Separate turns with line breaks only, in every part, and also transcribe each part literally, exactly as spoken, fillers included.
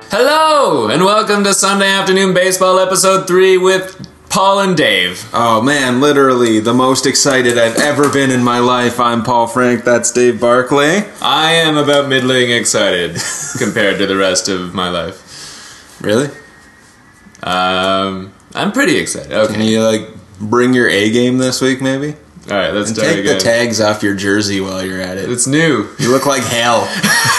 Hello, and welcome to Sunday Afternoon Baseball Episode three with Paul and Dave.
Oh man, literally the most excited I've ever been in my life. I'm Paul Frank, that's Dave Barclay.
I am about middling excited compared to the rest of my life.
Really?
Um, I'm pretty excited. Okay.
Can you like bring your A game this week maybe?
Alright, let's
And
start
take
again.
the tags off your jersey while you're at it.
It's new.
You look like hell.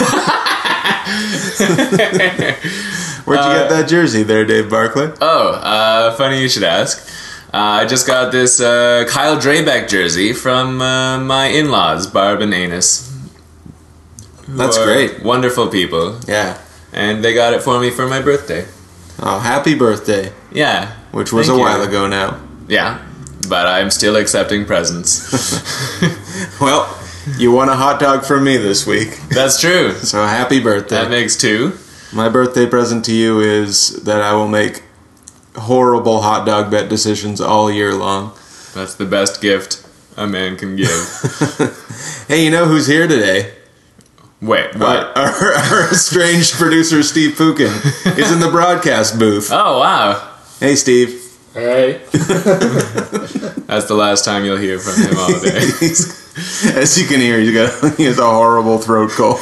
Where'd you
Uh,
get that jersey there, Dave Barclay?
Oh, uh, funny you should ask. Uh, I just got this uh, Kyle Drabek jersey from uh, my in-laws, Barb and Anus. who
That's
are
great.
Wonderful people.
Yeah.
And they got it for me for my birthday.
Oh, happy birthday.
Yeah.
Which was
Thank
a while
you.
ago now.
Yeah. But I'm still accepting presents.
Well, you won a hot dog from me this week.
That's true.
So happy birthday.
That makes two.
My birthday present to you is that I will make horrible hot dog bet decisions all year long.
That's the best gift a man can give.
Hey, you know who's here today?
Wait, what?
Our, our, our estranged producer, Steve Pukin, is in the broadcast booth.
Oh, wow.
Hey, Steve.
Hey. That's the last time you'll hear from him all day.
He's- as you can hear, he's got, he has a horrible throat cold.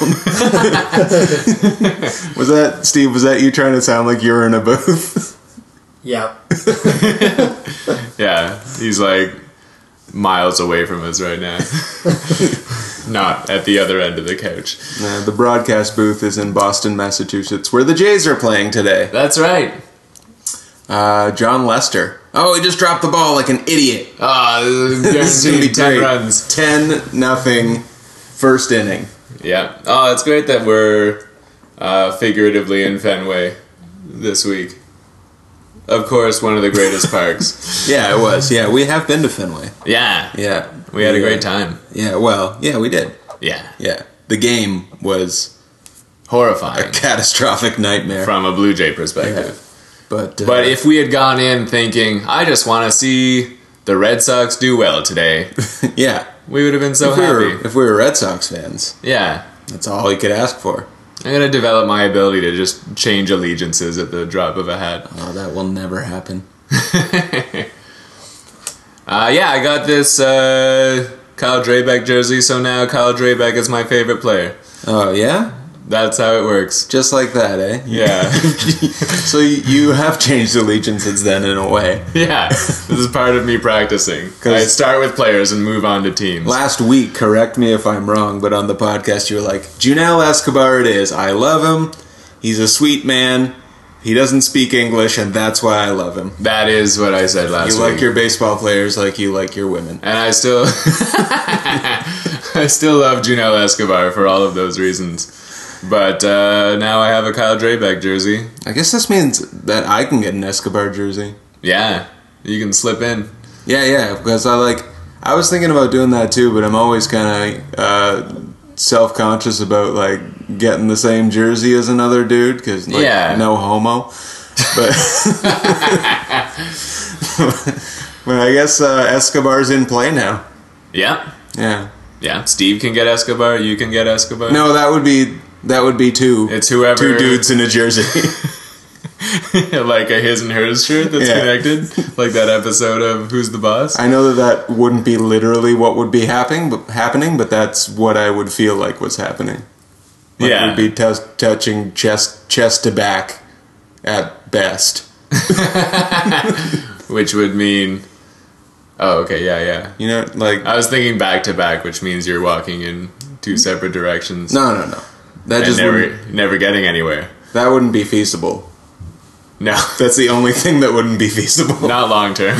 Was that, Steve, was that you trying to sound like you were in a booth?
Yeah.
Yeah, he's like miles away from us right now. Not at the other end of the couch.
Uh, the broadcast booth is in Boston, Massachusetts, where the Jays are playing today.
That's right.
Uh, John Lester. Oh, he just dropped the ball like an idiot.
Ah, oh,
This is gonna be
guaranteed ten
great.
runs.
ten nothing first inning.
Yeah. Oh, it's great that we're uh, figuratively in Fenway this week. Of course, one of the greatest parks.
Yeah, it was. Yeah, we have been to Fenway.
Yeah.
Yeah.
We had a
Yeah.
great time.
Yeah, well, yeah, we did.
Yeah.
Yeah. The game was a
Horrifying
catastrophic nightmare.
from a Blue Jay perspective.
But, uh,
But if we had gone in thinking, I just want to see the Red Sox do well today,
yeah,
we would have been so
if we,
happy.
were, if we were Red Sox fans,
Yeah.
that's all you could ask for.
I'm going to develop my ability to just change allegiances at the drop of a hat.
Oh, that will never happen.
Uh, yeah, I got this uh, Kyle Drabek jersey, so now Kyle Drabek is my favorite player.
Oh, yeah?
That's how it works.
Just like that, eh?
Yeah.
So you have changed allegiances then, in a way.
Yeah, this is part of me practicing. I
'Cause-
start with players and move on to teams.
Last week, correct me if I'm wrong, but on the podcast you were like, Junel Escobar it is. I love him. He's a sweet man. He doesn't speak English, and that's why I love him.
That is what I said last
You
week.
like your baseball players like you like your women.
And I still... I still love Junel Escobar for all of those reasons. But uh, now I have a Kyle Drabek jersey.
I guess this means that I can get an Escobar jersey.
Yeah, you can slip in.
Yeah, yeah, because I like... I was thinking about doing that too, but I'm always kind of uh, self-conscious about, like, getting the same jersey as another dude, because, like,
Yeah.
no homo. But... but I guess uh, Escobar's in play now.
Yeah,
Yeah.
yeah. Steve can get Escobar, you can get Escobar.
No, that would be... That would be two.
It's whoever...
Two dudes in a jersey.
like a his and hers shirt that's
Yeah.
connected. Like that episode of Who's the Boss?
I know that that wouldn't be literally what would be happening, but happening, but that's what I would feel like was happening. Like
Yeah.
we'd be t- touching chest chest to back at best.
Which would mean... Oh, okay, yeah, yeah.
You know, like
I was thinking back to back, which means you're walking in two separate directions.
no, no, no. That
and
just
never,
wouldn't,
never getting anywhere.
that wouldn't be feasible.
No,
That's the only thing that wouldn't be feasible.
not long term.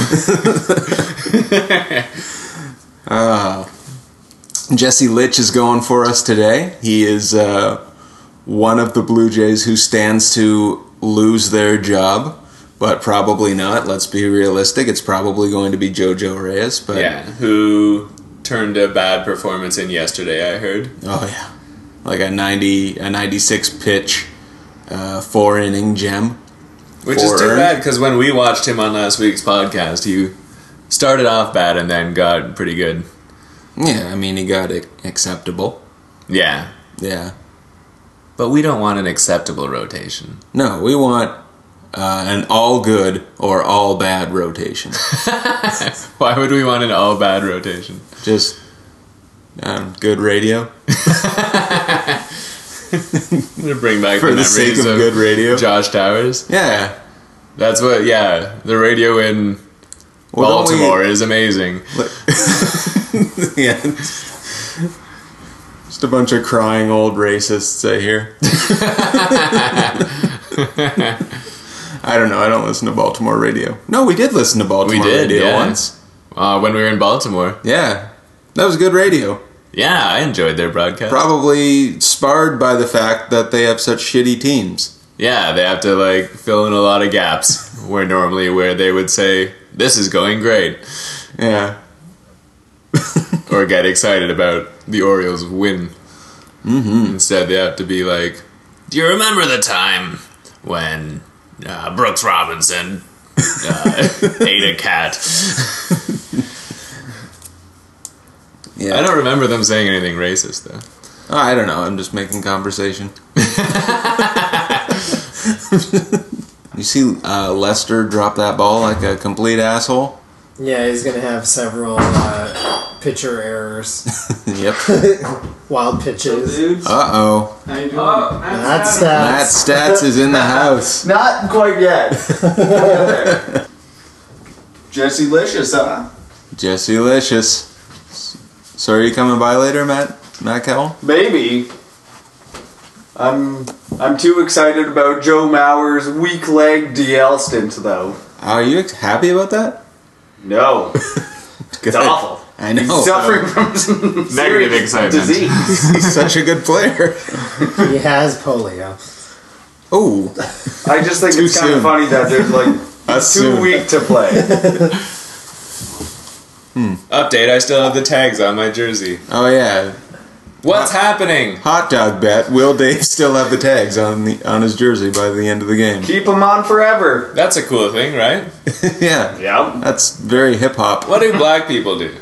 Uh, Jesse Litch is going for us today. He is uh, one of the Blue Jays who stands to lose their job, but probably not. Let's be realistic. It's probably going to be JoJo Reyes. But
Yeah, who turned a bad performance in yesterday, I heard.
oh yeah, like a ninety, a ninety-six pitch, uh, four inning gem.
Which
Four
is too
earned.
bad, because when we watched him on last week's podcast, he started off bad and then got pretty good.
Yeah, I mean he got it acceptable.
Yeah.
Yeah.
But we don't want an acceptable rotation.
No, we want uh, an all good or all bad rotation.
Why would we want an all bad rotation?
Just um, good radio.
To bring back
For
the,
the sake
memories
of good radio.
Josh Towers.
Yeah.
That's what, yeah. The radio in
Well, don't we-
Baltimore is amazing.
Yeah. Just a bunch of crying old racists, I hear. I don't know. I don't listen to Baltimore radio. No, we did listen to Baltimore
We did,
radio
yeah.
once.
Uh, when we were in Baltimore.
Yeah. That was good radio.
Yeah, I enjoyed their broadcast.
Probably sparred by the fact that they have such shitty teams.
Yeah, they have to like fill in a lot of gaps where normally where they would say, this is going great.
Yeah.
Or get excited about the Orioles win.
Mm-hmm.
Instead, they have to be like, do you remember the time when uh, Brooks Robinson uh, ate a cat?
Yeah.
I don't remember them saying anything racist, though.
Oh, I don't know. I'm just making conversation. You see uh, Lester drop that ball like a complete asshole?
Yeah, he's going to have several uh, pitcher errors.
Yep.
Wild pitches.
Dudes,
Uh-oh.
how you doing?
Oh, That's
Matt
stats.
Stats is in the house.
Not quite yet. Jesse Licious, huh?
Jesse Licious. So are you coming by later, Matt? Matt Cowell?
Maybe. I'm I'm too excited about Joe Mauer's weak leg D L stint, though.
Are you ex- happy about that?
No,
Good.
it's awful.
I know.
He's suffering from some
Negative
serious
excitement.
disease.
He's such a good player.
He has polio.
Oh,
I just think
Too
it's kind
soon.
of funny that there's like
Us
too
soon.
weak to play.
Update, I still have the tags on my jersey.
oh yeah.
What's happening?
Hot dog bet. Will Dave still have the tags on the on his jersey by the end of the game?
Keep him on forever.
That's a cool thing, right?
Yeah.
Yep.
That's very hip hop.
What do black people do?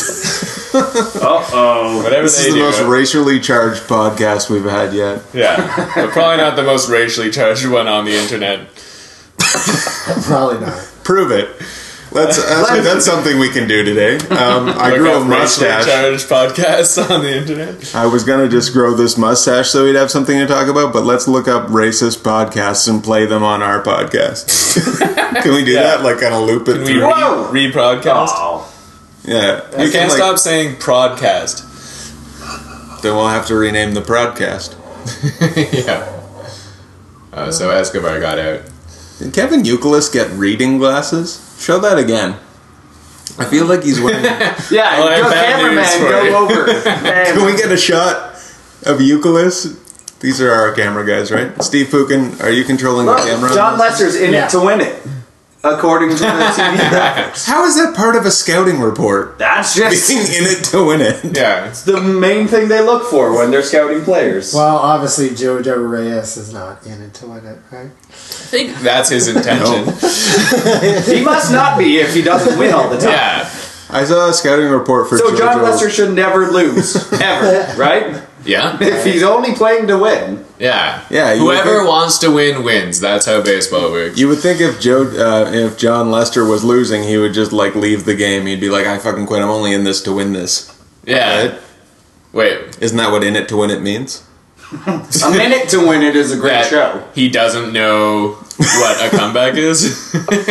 Uh oh.
Whatever
This
they
is the
do.
most racially charged podcast we've had yet.
Yeah, but probably not the most racially charged one on the internet.
Probably not.
Prove it. Let's. Actually, that's something we can do today. Um, I
Look
grew
up
a
racially
mustache.
charged podcasts on the internet.
I was gonna just grow this mustache so we'd have something to talk about, but let's look up racist podcasts and play them on our podcast. Can we do
Yeah.
that? Like, kind of loop it
Can we
through?
Whoa!
re- re-podcast?
Oh.
Yeah.
You
can,
can't
like-
stop saying prodcast.
Then we'll have to rename the podcast.
Yeah. Oh, so Escobar got out.
Did Kevin Youkilis get reading glasses? Show that again. I feel like he's wearing.
Yeah,
Well, I have
go
bad
cameraman,
news for
go
you.
over.
Can we get a shot of Youkilis? These are our camera guys, right? Steve Pukin, are you controlling
Look,
the camera?
John Lester's in
Yeah.
it to win it, according to the T V graphics.
How is that part of a scouting report?
That's just
Being in it to win it.
Yeah.
the main thing they look for when they're scouting players.
Well, obviously Jojo Reyes is not in it to win it, right?
I think that's his intention.
He must not be if he doesn't win all the time.
Yeah.
I saw a scouting report for
So John
JoJo.
Lester should never lose, ever, right?
Yeah.
If he's only playing to win.
Yeah.
Yeah, you would
Whoever
think-
wants to win wins. That's how baseball works.
You would think if Joe, uh, if John Lester was losing, he would just like leave the game. He'd be like, "I fucking quit. I'm only in this to win this."
Yeah.
Right?
Wait.
Isn't that what "in it to win it" means?
A minute to win it is a great
That
show.
he doesn't know what a comeback is.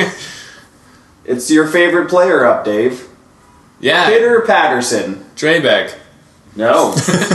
It's your favorite player up, Dave.
Yeah.
Peter Patterson.
Drebeck.
No.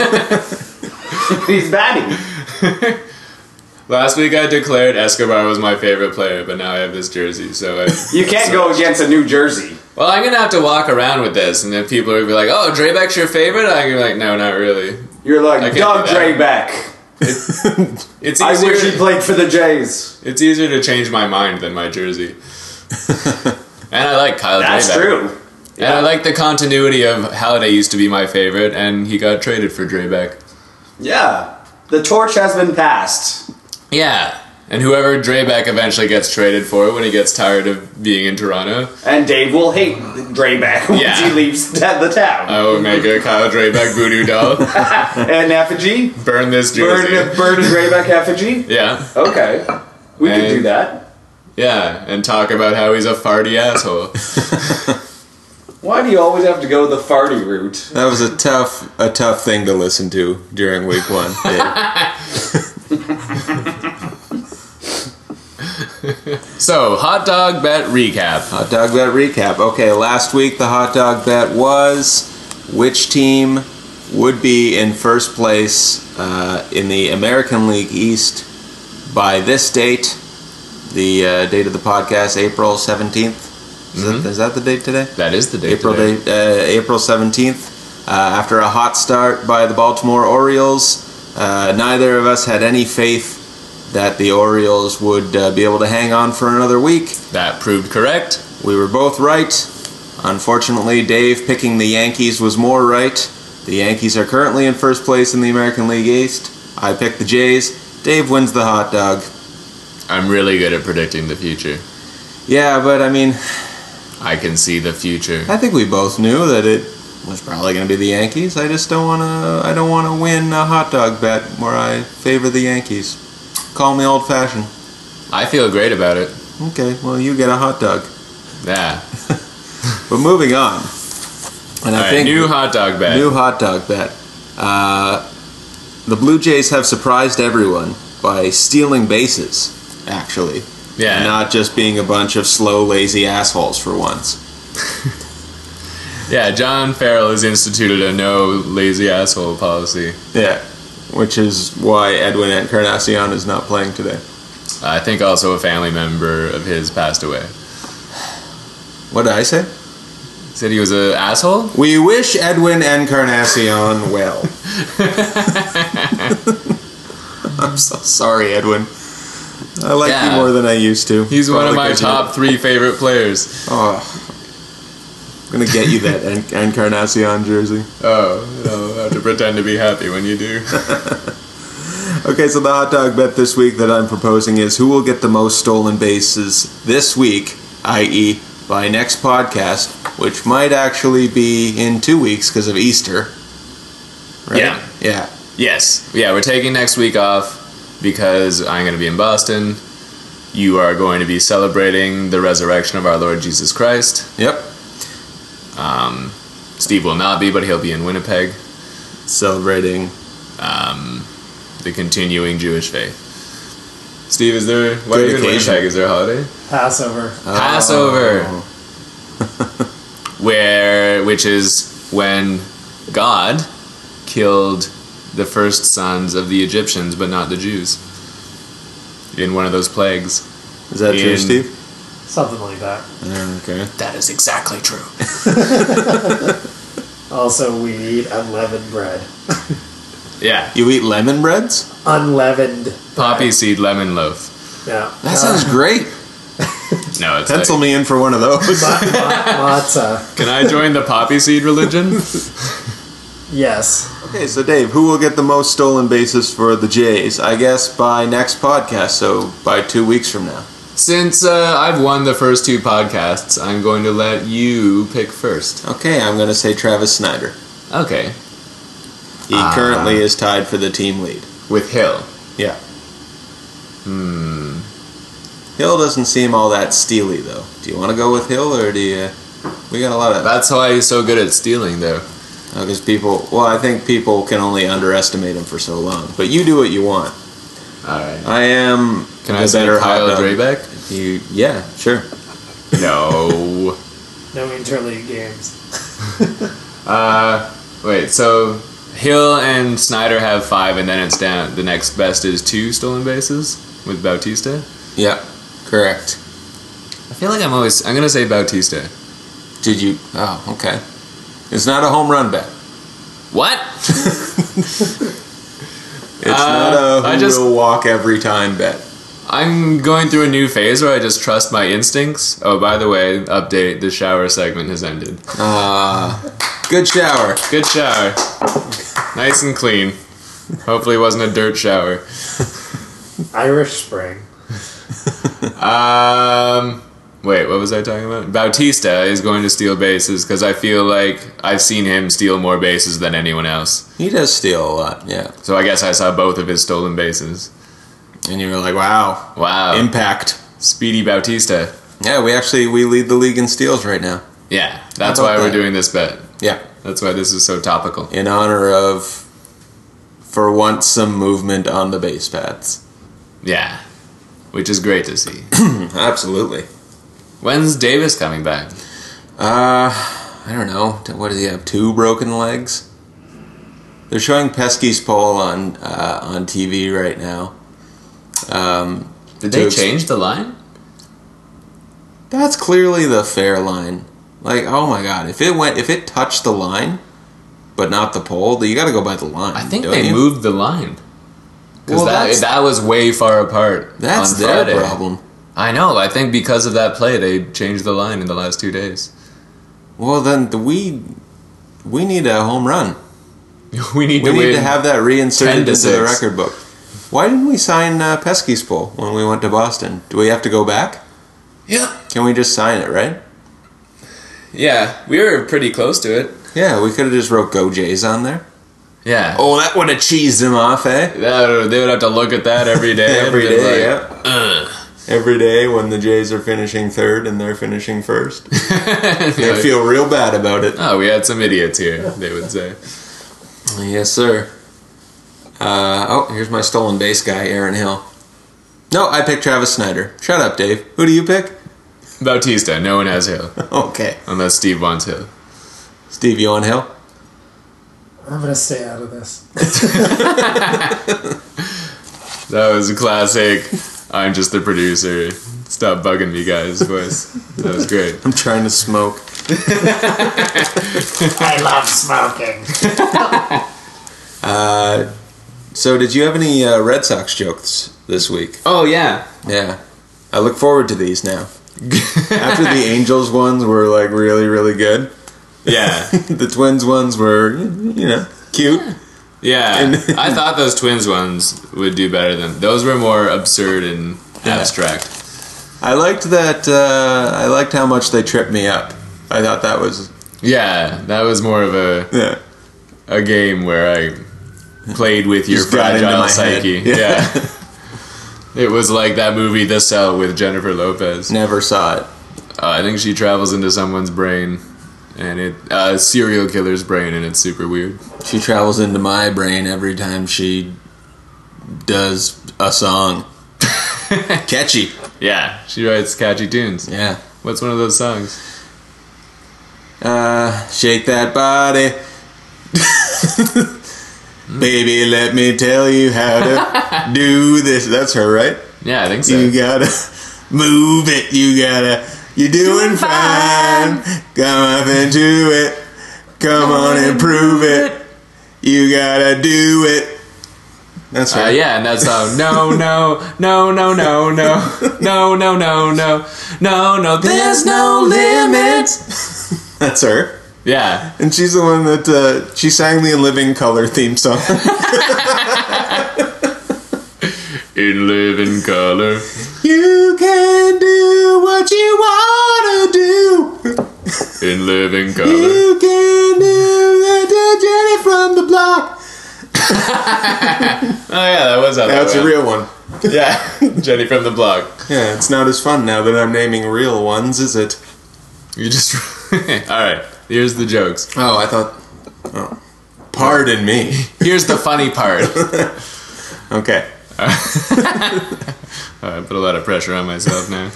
He's batting.
Last week I declared Escobar was my favorite player, but now I have this jersey, so I...
You can't go against a New Jersey.
Well, I'm gonna have to walk around with this, and then people will be like, "Oh, Drebeck's your favorite?" I'm gonna be like, "No, not really."
You're
I
like
can't
Doug
do that.
Drebeck.
It's
I
easier.
wish he played for the Jays.
It's easier to change my mind than my jersey. And I like Kyle
That's
Drebeck.
true.
And I like the continuity of Halliday used to be my favorite, and he got traded for Drebeck.
Yeah. The torch has been passed.
Yeah, And whoever Drayback eventually gets traded for when he gets tired of being in Toronto.
And Dave will hate Drayback once
Yeah.
he leaves ta- the town.
I will make a Kyle Drayback voodoo doll.
And effigy?
Burn this jersey.
Burn, burn a Drayback effigy?
Yeah.
Okay. We could
And-
do that.
Yeah, and talk about how he's a farty asshole.
Why do you always have to go the farty route?
That was a tough, a tough thing to listen to during week one.
So, hot dog bet recap.
Hot dog bet recap. Okay, last week the hot dog bet was which team would be in first place uh, in the American League East by this date. The uh, date of the podcast, April seventeenth. Is,
Mhm.
that, is that the date today?
That is the date
April
today.
date, uh, April seventeenth. Uh, after a hot start by the Baltimore Orioles, uh, neither of us had any faith that the Orioles would uh, be able to hang on for another week.
That proved correct.
We were both right. Unfortunately, Dave picking the Yankees was more right. The Yankees are currently in first place in the American League East. I picked the Jays. Dave wins the hot dog.
I'm really good at predicting the future.
Yeah, but I mean,
I can see the future.
I think we both knew that it was probably going to be the Yankees. I just don't want to. I don't want to win a hot dog bet where I favor the Yankees. Call me old-fashioned.
I feel great about it.
Okay, well you get a hot dog.
Yeah.
But moving on, and I
All right,
think
new hot dog bet.
new hot dog bet. Uh, the Blue Jays have surprised everyone by stealing bases. Actually,
Yeah.
and not just being a bunch of slow, lazy assholes for once.
Yeah, John Farrell has instituted a no lazy asshole policy.
Yeah, which is why Edwin Encarnacion is not playing today.
I think also a family member of his passed away.
What did I say?
Said he was an asshole?
We wish Edwin Encarnacion well. I'm so sorry, Edwin. I like
Yeah.
you more than I used to.
He's one of
Probably
my
'cause you-
top three favorite players.
Oh, I'm gonna get you that En- Encarnacion jersey.
Oh, I'll have to pretend to be happy when you do.
Okay, so the hot dog bet this week that I'm proposing is who will get the most stolen bases this week, that is by next podcast, which might actually be in two weeks because of Easter. Right?
Yeah.
Yeah.
Yes. Yeah, we're taking next week off because I'm going to be in Boston. You are going to be celebrating the resurrection of our Lord Jesus Christ.
Yep.
Um, Steve will not be, but he'll be in Winnipeg.
Celebrating.
Um, the continuing Jewish faith. Steve, is there... Why are you in
occasion.
Winnipeg? Is there a holiday?
Passover.
Passover.
Oh.
Where... Which is when God killed the first sons of the Egyptians, but not the Jews. In one of those plagues.
Is that true,
In-
Steve?
Something like that.
Oh, okay.
That is exactly true.
Also, we eat unleavened bread.
Yeah.
You eat lemon breads?
Unleavened.
Poppy seed lemon loaf.
Yeah.
That sounds great.
No, it's
Pencil
like,
me in for one of those.
Ma- ma- matzah.
Can I join the poppy seed religion?
Yes.
Okay, so Dave, who will get the most stolen bases for the Jays? I guess by next podcast, so by two weeks from now.
Since uh, I've won the first two podcasts, I'm going to let you pick first.
Okay, I'm going to say Travis Snyder.
Okay.
He
Ah.
currently is tied for the team lead.
With Hill.
Yeah.
Hmm.
Hill doesn't seem all that steely, though. Do you want to go with Hill, or do you... We got a lot of...
That's why he's so good at stealing, though.
Because people... Well, I think people can only underestimate him for so long. But you do what you want.
Alright.
I am...
Can
the
I say
better
Kyle
hot dog.
Drayback?
You, yeah, sure.
No.
No interleague games.
uh, wait, so Hill and Snyder have five, and then it's down. The next best is two stolen bases with Bautista?
Yeah, correct.
I feel like I'm always... I'm going to say Bautista.
Did you... Oh, okay. It's not a home run bet.
What?
It's
Uh,
not a who
I just-
will walk every time bet.
I'm going through a new phase where I just trust my instincts. Oh, by the way, update, the shower segment has ended.
Ah, good shower.
Good shower. Nice and clean. Hopefully it wasn't a dirt shower.
Irish Spring.
um, wait, what was I talking about? Bautista is going to steal bases because I feel like I've seen him steal more bases than anyone else.
He does steal a lot, yeah.
So I guess I saw both of his stolen bases.
And you were like, wow.
Wow.
Impact.
Speedy Bautista.
Yeah, we actually, we lead the league in steals right now.
Yeah, that's
How
why
about
we're
that?
doing this bet.
Yeah.
That's why this is so topical.
In honor of, for once, some movement on the base paths.
Yeah, which is great to see.
Absolutely.
When's Davis coming back?
Uh, I don't know. What does he have? Two broken legs? They're showing Pesky's pole on uh, on T V right now. Um,
Did
to
they
ex-
change the line?
That's clearly the fair line. Like, oh my god, if it went, if it touched the line, but not the pole, then you got to go by the line.
I think
don't
they
you?
moved the line. Because
Well,
that,
that's-
that was way far apart.
That's
on
their
Friday.
problem.
I know. I think because of that play, they changed the line in the last two days.
Well, then the, we we need a home run.
we need
We
to
need
win.
to have that
ten
reinserted
to
into the
six.
record book. Why didn't we sign uh, Pesky's pole when we went to Boston? Do we have to go back?
Yeah.
Can we just sign it, right?
Yeah, we were pretty close to it.
Yeah, we could have just wrote Go Jays on there.
Yeah.
Oh, that would have cheesed him off, eh?
That, they would have to look at that every day.
Every
and be
day,
like,
yeah.
"Ugh."
Every day when the Jays are finishing third and they're finishing first.
You're
They
like,
feel real bad about it.
oh, we had some idiots here, they would say.
Yes, sir. Uh, oh, here's my stolen base guy, Aaron Hill. No, I picked Travis Snyder. Shut up, Dave. Who do you pick?
Bautista, no one has Hill.
Okay.
Unless Steve wants Hill.
Steve, you on Hill?
I'm gonna stay out of this.
That was a classic. I'm just the producer. Stop bugging me, guys. Voice. That was great.
I'm trying to smoke.
I love smoking.
Uh, so, did you have any uh, Red Sox jokes this week?
Oh yeah.
Yeah. I look forward to these now. After the Angels ones were like really, really good,
Yeah.
the Twins ones were, you know, cute.
Yeah.
And-
I thought those twins ones would do better than those were more absurd and abstract.
I liked that. Uh, I liked how much they tripped me up. I thought that was
Yeah, that was more of a
yeah.
a game where I played with your
Just got into
fragile
my head.
psyche.
Yeah.
Yeah. It was like that movie The Cell with Jennifer Lopez.
Never saw it.
Uh, I think she travels into someone's brain, and it uh, a serial killer's brain, and it's super weird.
She travels into my brain every time she does a song. Catchy.
Yeah, she writes catchy tunes.
Yeah.
What's one of those songs?
Uh, shake that body. Baby, let me tell you how to do this. That's her, right?
Yeah, I think so.
You gotta move it. You gotta. You're doing fine. Come up and do it. Come on and prove it. You gotta do it. That's
Uh,
right.
yeah, and that song. No, no, no, no, no, no, no, no, no, no, no, no. There's no limits.
That's her.
Yeah.
And she's the one that uh, she sang the In Living Color theme song.
In living color.
You can do what you wanna do.
In living color.
You can do it to Jenny from the block.
Oh yeah, that was how that
That's a
went.
real one.
Yeah, Jenny from the block.
Yeah, it's not as fun now that I'm naming real ones, is it?
You just. All right. Here's the jokes.
Oh, I thought. Oh. Pardon me.
Here's the funny part.
Okay.
I put a lot of pressure on myself now.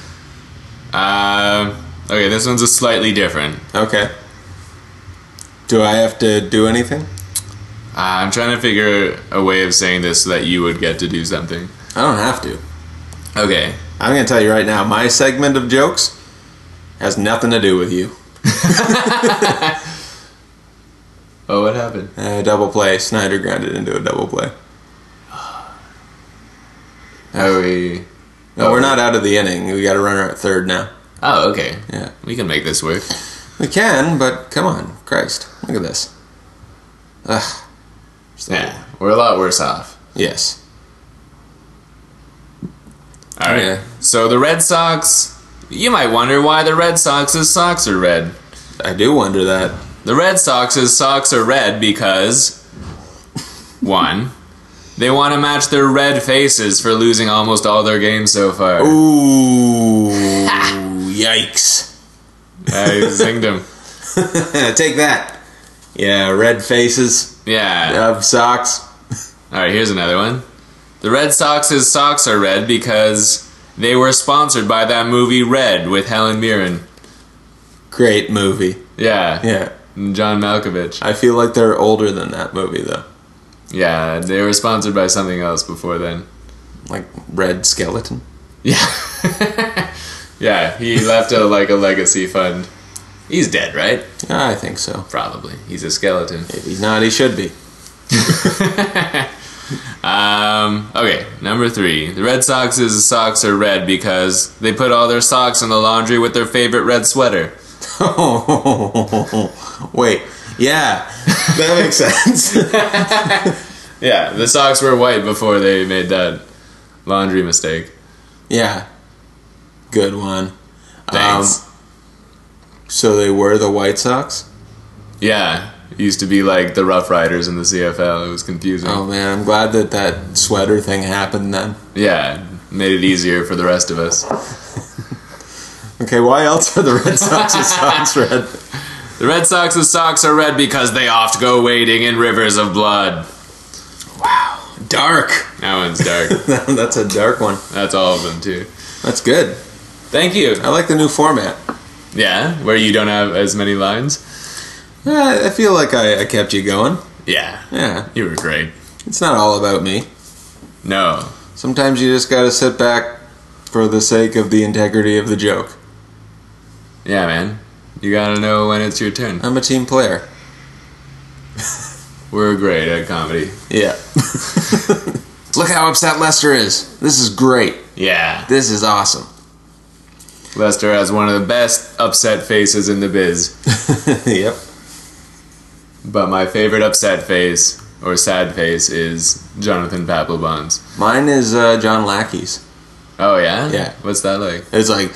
Um. Okay, this one's a slightly different.
Okay. Do I have to do anything?
Uh, I'm trying to figure a way of saying this so that you would get to do something.
I don't have to.
Okay.
I'm going to tell you right now, my segment of jokes has nothing to do with you.
Oh, what happened?
Uh, double play. Snyder grounded into a double play.
Oh, we.
No,
oh,
we're not out of the inning. We got a runner at third now.
Oh, okay.
Yeah.
We can make this work.
We can, but come on. Christ. Look at this. Ugh.
Yeah, we're a lot worse off.
Yes.
All All right.
Yeah.
So the Red Sox, you might wonder why the Red Sox's socks are red.
I do wonder that.
The Red Sox's socks are red because, one, they want to match their red faces for losing almost all their games so far.
Ooh, yikes.
I zinged him.
Take that. Yeah, red faces
Yeah.
of socks.
All right, here's another one. The Red Sox's socks are red because they were sponsored by that movie Red with Helen Mirren.
Great movie.
Yeah.
Yeah.
And John Malkovich.
I feel like they're older than that movie, though.
Yeah, they were sponsored by something else before then.
Like Red Skeleton.
Yeah. Yeah, he left a like a legacy fund. He's dead, right?
I think so.
Probably. He's a skeleton.
If he's not, he should be.
Um, okay, number three. The Red Sox's socks are red because they put all their socks in the laundry with their favorite red sweater.
Wait. Yeah, that makes sense.
Yeah, the socks were white before they made that laundry mistake.
Yeah. Good one.
Thanks.
Um, so they were the White Sox?
Yeah, it used to be like the Rough Riders in the C F L. It was confusing.
Oh man, I'm glad that that sweater thing happened then.
Yeah, made it easier for the rest of us.
Okay, why else are the Red Sox's socks red?
The Red Sox's socks are red because they oft go wading in rivers of blood.
Wow. Dark.
That one's dark.
That's a dark one.
That's all of them, too.
That's good.
Thank you.
I like the new format.
Yeah, where you don't have as many lines?
Uh, I feel like I, I kept you going.
Yeah.
Yeah.
You were great.
It's not all about me.
No.
Sometimes you just gotta sit back for the sake of the integrity of the joke.
Yeah, man. You gotta know when it's your turn.
I'm a team player.
We're great at comedy.
Yeah. Look how upset Lester is. This is great.
Yeah.
This is awesome.
Lester has one of the best upset faces in the biz.
Yep.
But my favorite upset face, or sad face, is Jonathan Papelbon's.
Mine is uh, John Lackey's.
Oh, yeah?
Yeah.
What's that like?
It's like,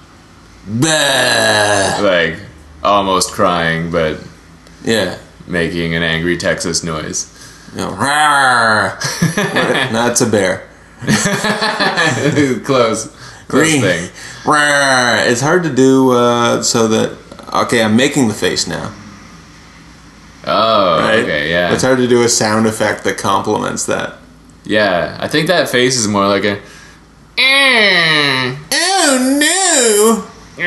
bah!
Like, almost crying, but
Yeah.
making an angry Texas noise.
You know, rawr. That's a bear.
Close. Close
Green.
thing.
Rawr. It's hard to do uh, so that. Okay, I'm making the face now.
Oh,
Right?
okay, yeah.
It's hard to do a sound effect that complements that.
Yeah, I think that face is more like a.
Oh no!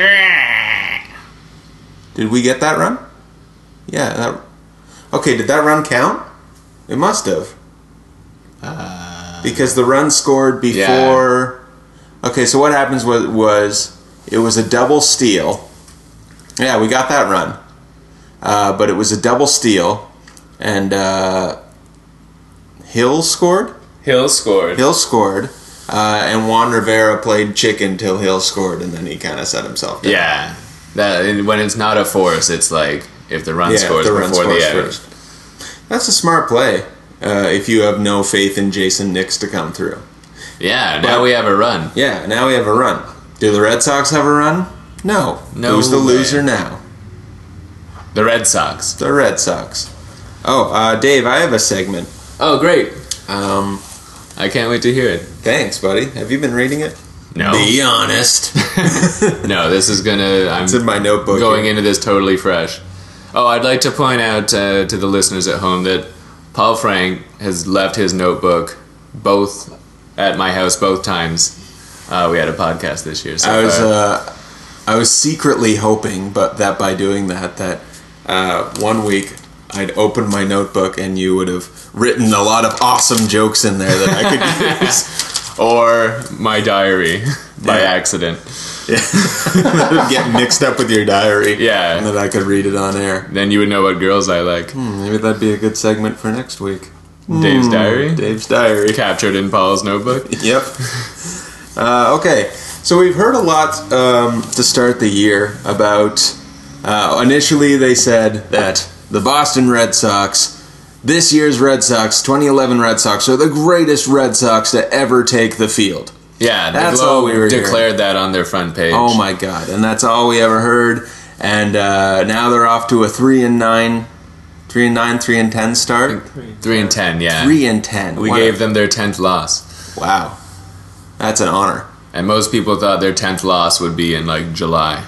Did we get that run? Yeah. That. Okay, did that run count? It must have.
Uh,
Because the run scored before. Okay, so what happens was, was it was a double steal. Yeah, we got that run. Uh, but it was a double steal. And uh, Hill scored?
Hill scored.
Hill scored. Uh, and Juan Rivera played chicken till Hill scored, and then he kind of set himself down.
Yeah. That, and when it's not a force, it's like if the run
Yeah,
scores
the run
before
scores
the out.
first. That's a smart play uh, if you have no faith in Jason Nix to come through.
Yeah, now
But-
we have a run.
Yeah, now we have a run. Do the Red Sox have a run? No.
No
Who's the
way.
loser now?
The Red Sox.
The Red Sox. Oh, uh, Dave, I have a segment.
Oh, great.
Um,
I can't wait to hear it.
thanks, buddy. Have you been reading it?
No.
Be honest.
No, this is gonna. I'm
It's in my notebook.
going
here.
into this totally fresh. Oh, I'd like to point out uh, to the listeners at home that Paul Frank has left his notebook both at my house both times. Uh, we had a podcast this year. So
I was,
far.
uh, I was secretly hoping, but that by doing that, that uh, one week I'd open my notebook and you would have written a lot of awesome jokes in there that I could use.
or my diary by
Yeah.
accident.
Yeah. That would get mixed up with your diary.
Yeah.
And that I could read it on air.
Then you would know what girls I like.
Hmm, maybe that'd be a good segment for next week.
Dave's diary,
Dave's diary.
captured in Paul's notebook.
Yep. Uh, okay, so we've heard a lot um, to start the year about. Uh, initially, they said that the Boston Red Sox, this year's Red Sox, twenty eleven Red Sox, are the greatest Red Sox to ever take the field.
Yeah, the
That's
Globe
all we were
declared that on their front page.
Oh my god! And that's all we ever heard. And uh, now they're off to a three and nine, three and nine, three and ten start.
Three and ten, yeah.
Three and ten.
We
What
gave
a-
them their tenth loss.
Wow, that's an honor.
And most people thought their tenth loss would be in like July.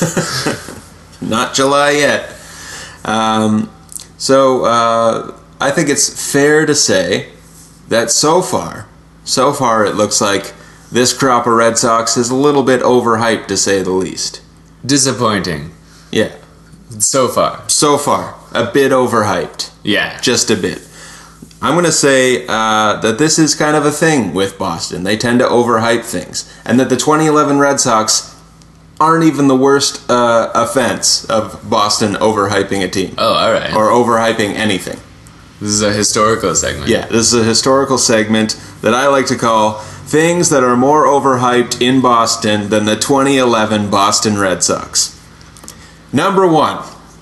Not July yet. Um, so uh, I think it's fair to say that so far, so far it looks like this crop of Red Sox is a little bit overhyped, to say the least.
Disappointing.
Yeah,
So far.
so far a bit overhyped,
Yeah.
just a bit. I'm going to say uh, that this is kind of a thing with Boston. They tend to overhype things, and that the twenty eleven Red Sox aren't even the worst uh, offense of Boston overhyping a team.
Oh, alright.
Or overhyping anything.
This is a historical segment.
Yeah, this is a historical segment that I like to call Things That Are More Overhyped in Boston Than the twenty eleven Boston Red Sox. Number one,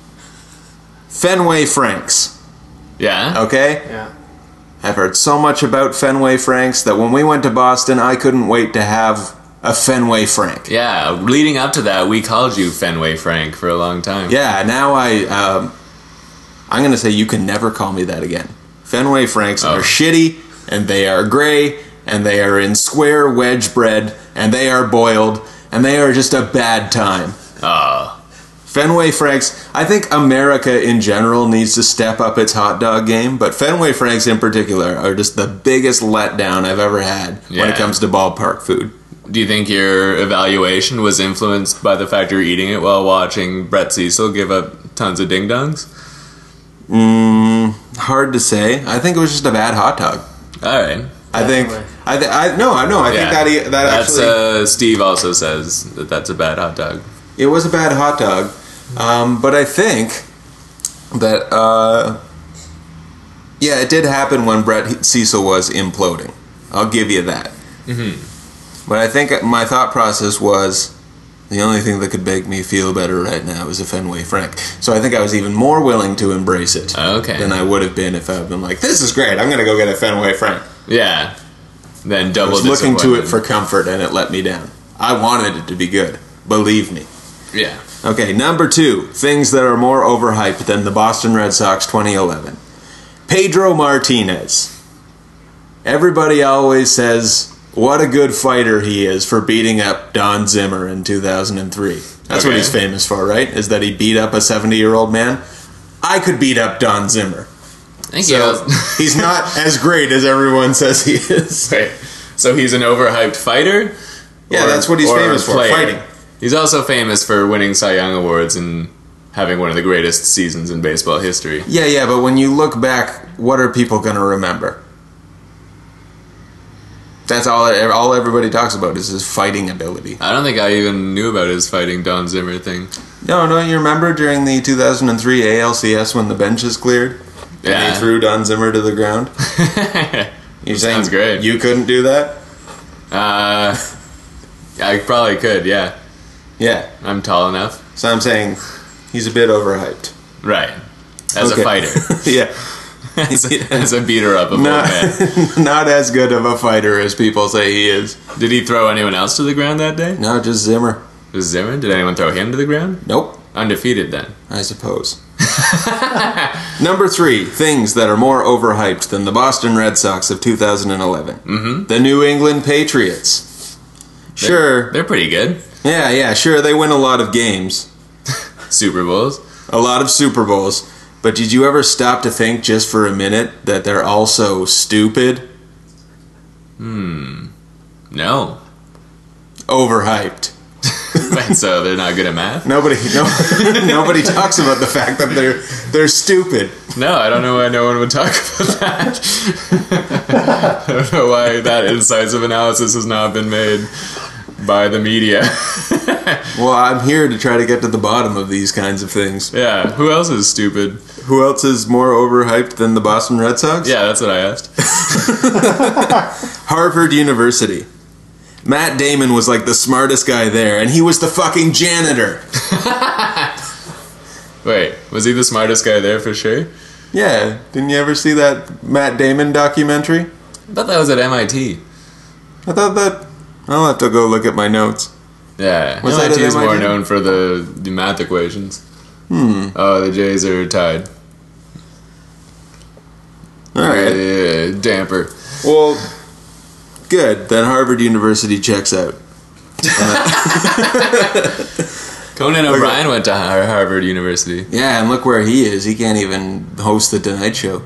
Fenway Franks.
Yeah?
Okay?
Yeah.
I've heard so much about Fenway Franks that when we went to Boston, I couldn't wait to have a Fenway Frank.
Yeah, leading up to that, we called you Fenway Frank for a long time.
Yeah, now I, um, I'm going to say you can never call me that again. Fenway Franks
Oh.
are shitty, and they are gray, and they are in square wedge bread, and they are boiled, and they are just a bad time.
Oh.
Fenway Franks, I think America in general needs to step up its hot dog game, but Fenway Franks in particular are just the biggest letdown I've ever had when
Yeah.
it comes to ballpark food.
Do you think your evaluation was influenced by the fact you're eating it while watching Brett Cecil give up tons of ding dongs?
Mm, hard to say. I think it was just a bad hot dog.
Alright.
I think.
Definitely.
I, th- I no, I know. I
Yeah.
think that he, that
That's,
actually
uh, Steve also says that that's a bad hot dog.
it was a bad hot dog. Um, but I think that uh, yeah, it did happen when Brett Cecil was imploding. I'll give you that. Mm-hmm. But I think my thought process was the only thing that could make me feel better right now is a Fenway Frank. So I think I was even more willing to embrace it
Okay.
than I would have been if I'd been like, "This is great. I'm going to go get a Fenway Frank."
Yeah. Then
I
double
was looking to it
disappointment.
for comfort, and it let me down. I wanted it to be good. Believe me.
Yeah.
Okay, number two, things that are more overhyped than the Boston Red Sox twenty eleven. Pedro Martinez. Everybody always says what a good fighter he is for beating up Don Zimmer in two thousand three. That's what
Okay.
he's famous for, right? Is that he beat up a seventy-year-old man? I could beat up Don Zimmer.
Thank
So
you.
he's not as great as everyone says he is.
Wait, so he's an overhyped fighter?
Yeah, that's what he's
or
famous for,
player?
fighting.
He's also famous for winning Cy Young Awards and having one of the greatest seasons in baseball history.
Yeah, yeah, but when you look back, what are people going to remember? That's all all everybody talks about is his fighting ability.
I don't think I even knew about his fighting Don Zimmer thing.
No, no, you remember during the two thousand three A L C S when the benches cleared? And
Yeah.
they threw Don Zimmer to the ground? You
Sounds great.
You couldn't do that?
Uh, I probably could, yeah.
Yeah.
I'm tall enough.
So I'm saying he's a bit overhyped.
Right. As
Okay.
a fighter.
Yeah.
as, a, as a beater up of old
Not,
men.
not as good of a fighter as people say he is.
Did he throw anyone else to the ground that day?
No, just Zimmer.
Was Zimmer? Did anyone throw him to the ground?
Nope.
Undefeated then.
I suppose. Number three, things that are more overhyped than the Boston Red Sox of two thousand eleven. Mm-hmm. The New England Patriots. Sure.
They're pretty good.
Yeah, yeah, sure. They win a lot of games,
Super Bowls.
a lot of Super Bowls. But did you ever stop to think just for a minute that they're also stupid?
No.
Overhyped.
And so they're not good at math?
Nobody, no, nobody talks about the fact that they're they're stupid.
No, I don't know why no one would talk about that. I don't know why that incisive analysis has not been made by the media.
Well, I'm here to try to get to the bottom of these kinds of things.
Yeah, who else is stupid?
Who else is more overhyped than the Boston Red Sox?
Yeah, that's what I asked.
Harvard University. Matt Damon was like the smartest guy there, and he was the fucking janitor.
Wait, was he the smartest guy there for sure?
Yeah, didn't you ever see that Matt Damon documentary?
I thought that was at M I T.
I thought that I'll have to go look at my notes.
Yeah,
Was
M I
that
T
at
is more
M I T?
known for the, the math equations.
Hmm.
Oh, the Jays are tied.
All right.
Yeah, damper.
Well, good. Then Harvard University checks out.
Conan O'Brien went to Har- Harvard University.
Yeah, and look where he is. He can't even host the Tonight Show.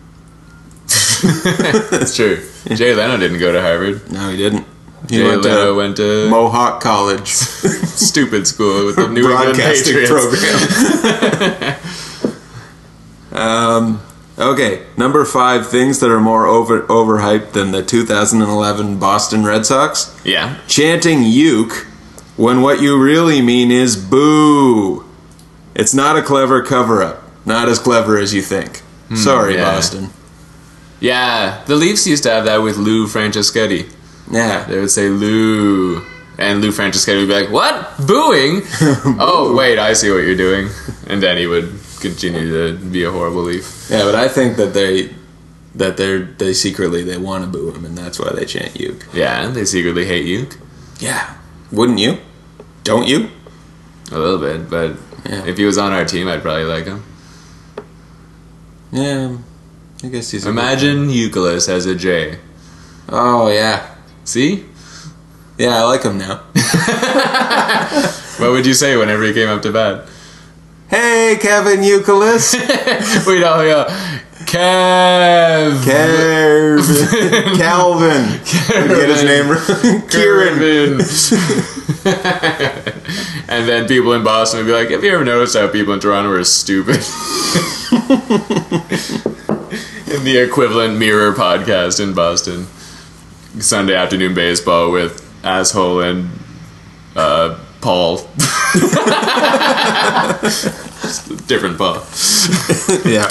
That's true. Jay Leno didn't go to Harvard.
No, he didn't. He
Jay
went
Leno
to
went to
Mohawk College.
stupid school with the New England
Broadcasting
Patriots.
program. um, okay, number five things that are more over overhyped than the two thousand eleven Boston Red Sox.
Yeah.
Chanting "uke" when what you really mean is "boo." It's not a clever cover-up. Not as clever as you think. Sorry,
yeah.
Boston.
Yeah, the Leafs used to have that with Lou Franceschetti.
Yeah.
They would say Lou, and Lou Franceschetti would be like, "What? Booing? Oh, wait, I see what you're doing." And then he would continue to be a horrible Leaf.
Yeah, but I think that they that they they secretly they want to boo him, and that's why they chant "uke."
Yeah, they secretly hate Uke.
Yeah. Wouldn't you? Don't you?
A little bit, but
Yeah.
if he was on our team, I'd probably like him.
Yeah. I guess he's a
Imagine Euclid as a J.
Oh yeah.
See?
Yeah, I like him now.
What would you say whenever he came up to bat?
Hey, Kevin Euclid.
We'd all go, Kev!
Kev. Calvin. Did get his name right. Kieran.
And then people in Boston would be like, have you ever noticed how people in Toronto are stupid? In the equivalent Mirror podcast in Boston. Sunday afternoon baseball with asshole and uh, Paul. Different Paul.
Yeah.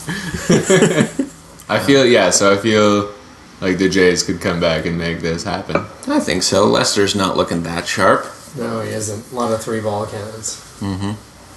I feel, yeah, so I feel like the Jays could come back and make this happen.
I think so. Lester's not looking that sharp.
No, he isn't. A lot of three ball cannons.
Mm-hmm.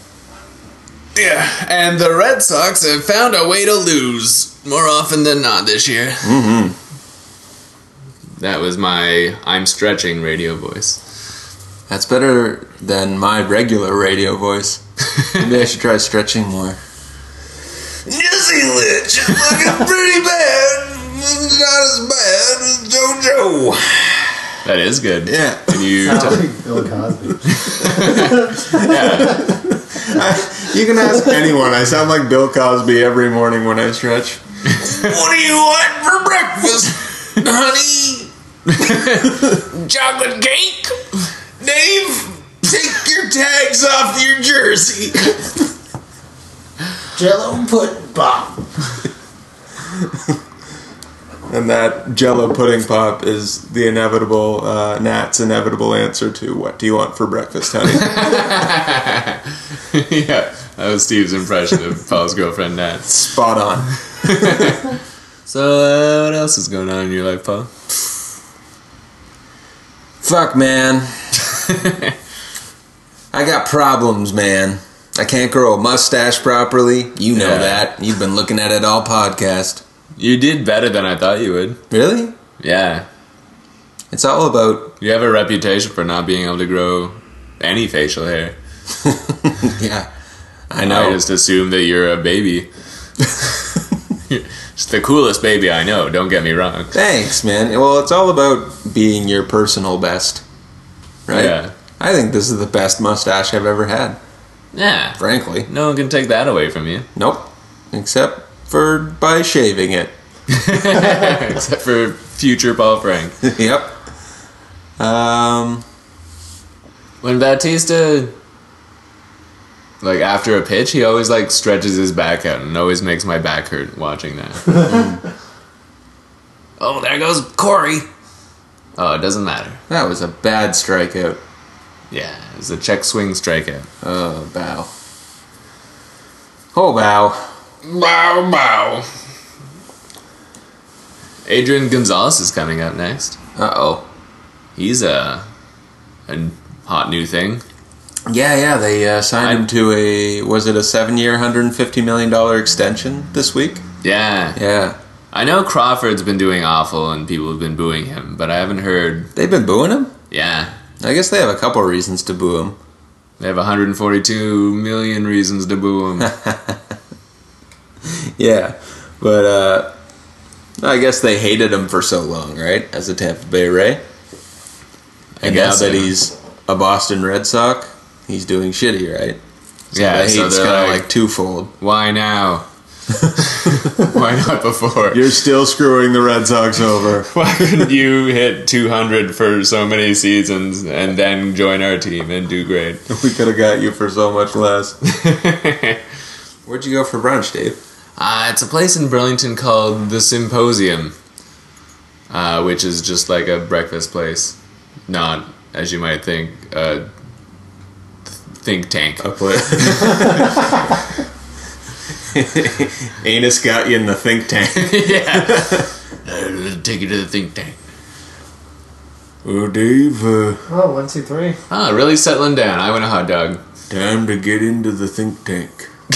Yeah, and the Red Sox have found a way to lose more often than not this year.
Mm-hmm.
That was my I'm stretching radio voice.
That's better than my regular radio voice. Maybe I should try stretching more. Jesse Litch is looking pretty bad. Not as bad as JoJo.
That is good.
Yeah.
Can you
Sounds
t-
like Bill Cosby.
yeah.
You can ask anyone. I sound like Bill Cosby every morning when I stretch. What do you want for breakfast, honey? Chocolate cake? Dave, take your tags off your jersey.
Jello pudding pop.
And that Jello pudding pop is the inevitable, uh, Nat's inevitable answer to what do you want for breakfast, honey?
Yeah, that was Steve's impression of Paul's girlfriend, Nat.
Spot on.
So, uh, what else is going on in your life, Paul?
Fuck, man. I got problems, man. I can't grow a mustache properly. You know
Yeah.
that. You've been looking at it all podcast.
You did better than I thought you would.
Really?
Yeah.
It's all about...
You have a reputation for not being able to grow any facial hair.
Yeah, I
I
know.
just assume that you're a baby. Just the coolest baby I know, don't get me wrong.
Thanks, man. Well, it's all about being your personal best. Right?
Yeah.
I think this is the best mustache I've ever had,
Yeah.
frankly.
No one can take that away from you.
Nope. Except for by shaving it.
Except for future Paul Frank.
Yep. Um...
When Bautista, like after a pitch, he always like stretches his back out and it always makes my back hurt watching that. Oh, there goes Corey. Oh, it doesn't matter.
That was a bad strikeout.
Yeah, it was a check swing strikeout.
Oh, bow. Oh, bow.
Bow, bow. Adrian Gonzalez is coming up next.
Uh-oh.
He's a, a hot new thing.
Yeah, yeah, they uh, signed
I-
him to a, was it a seven-year, one hundred fifty million dollars extension this week?
Yeah.
Yeah.
I know Crawford's been doing awful and people have been booing him, but I haven't heard.
They've been booing him?
Yeah.
I guess they have a couple reasons to boo him.
They have one hundred forty-two million reasons to boo him.
Yeah, but uh, I guess they hated him for so long, right? As a Tampa Bay Ray. And now
guess
that
so.
he's a Boston Red Sox, he's doing shitty, right? So
Yeah,
the
so
hate's
they're
kind of
like-
like twofold.
Why now? Why not before?
You're still screwing the Red Sox over.
Why couldn't you hit two hundred for so many seasons and then join our team and do great?
We could have got you for so much less. Where'd you go for brunch, Dave?
Uh, it's a place in Burlington called The Symposium, uh, which is just like a breakfast place. Not, as you might think, a think tank.
A place. Anus got you in the think tank.
Yeah. Uh, take you to the think tank.
Oh, Dave, uh,
Oh, one, two, three.
Ah, really settling down. I want a hot dog.
time to get into the think tank.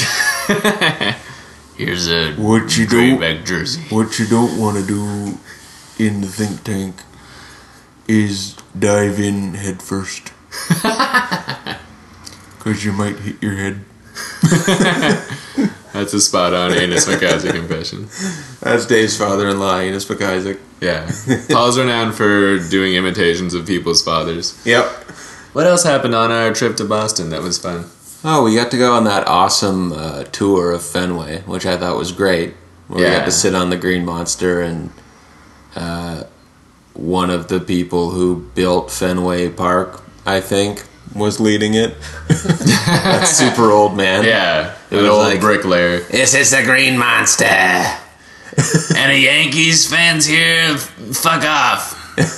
Here's a
What you
Greenback
don't,
jersey.
what you don't want to do in the think tank is dive in head first. Because you might hit your head.
That's a spot on Anus McIsaac impression.
That's Dave's father-in-law, Enos McIsaac.
Yeah. Paul's renowned for doing imitations of people's fathers.
Yep.
What else happened on our trip to Boston that was fun?
Oh, we got to go on that awesome uh, tour of Fenway, which I thought was great. Where we
Yeah.
got to sit on the Green Monster, and uh, one of the people who built Fenway Park, I think, was leading it. That super old man.
Yeah.
It
An
was
old
like-
bricklayer.
This is the Green Monster.
Any Yankees fans here? F- Fuck off.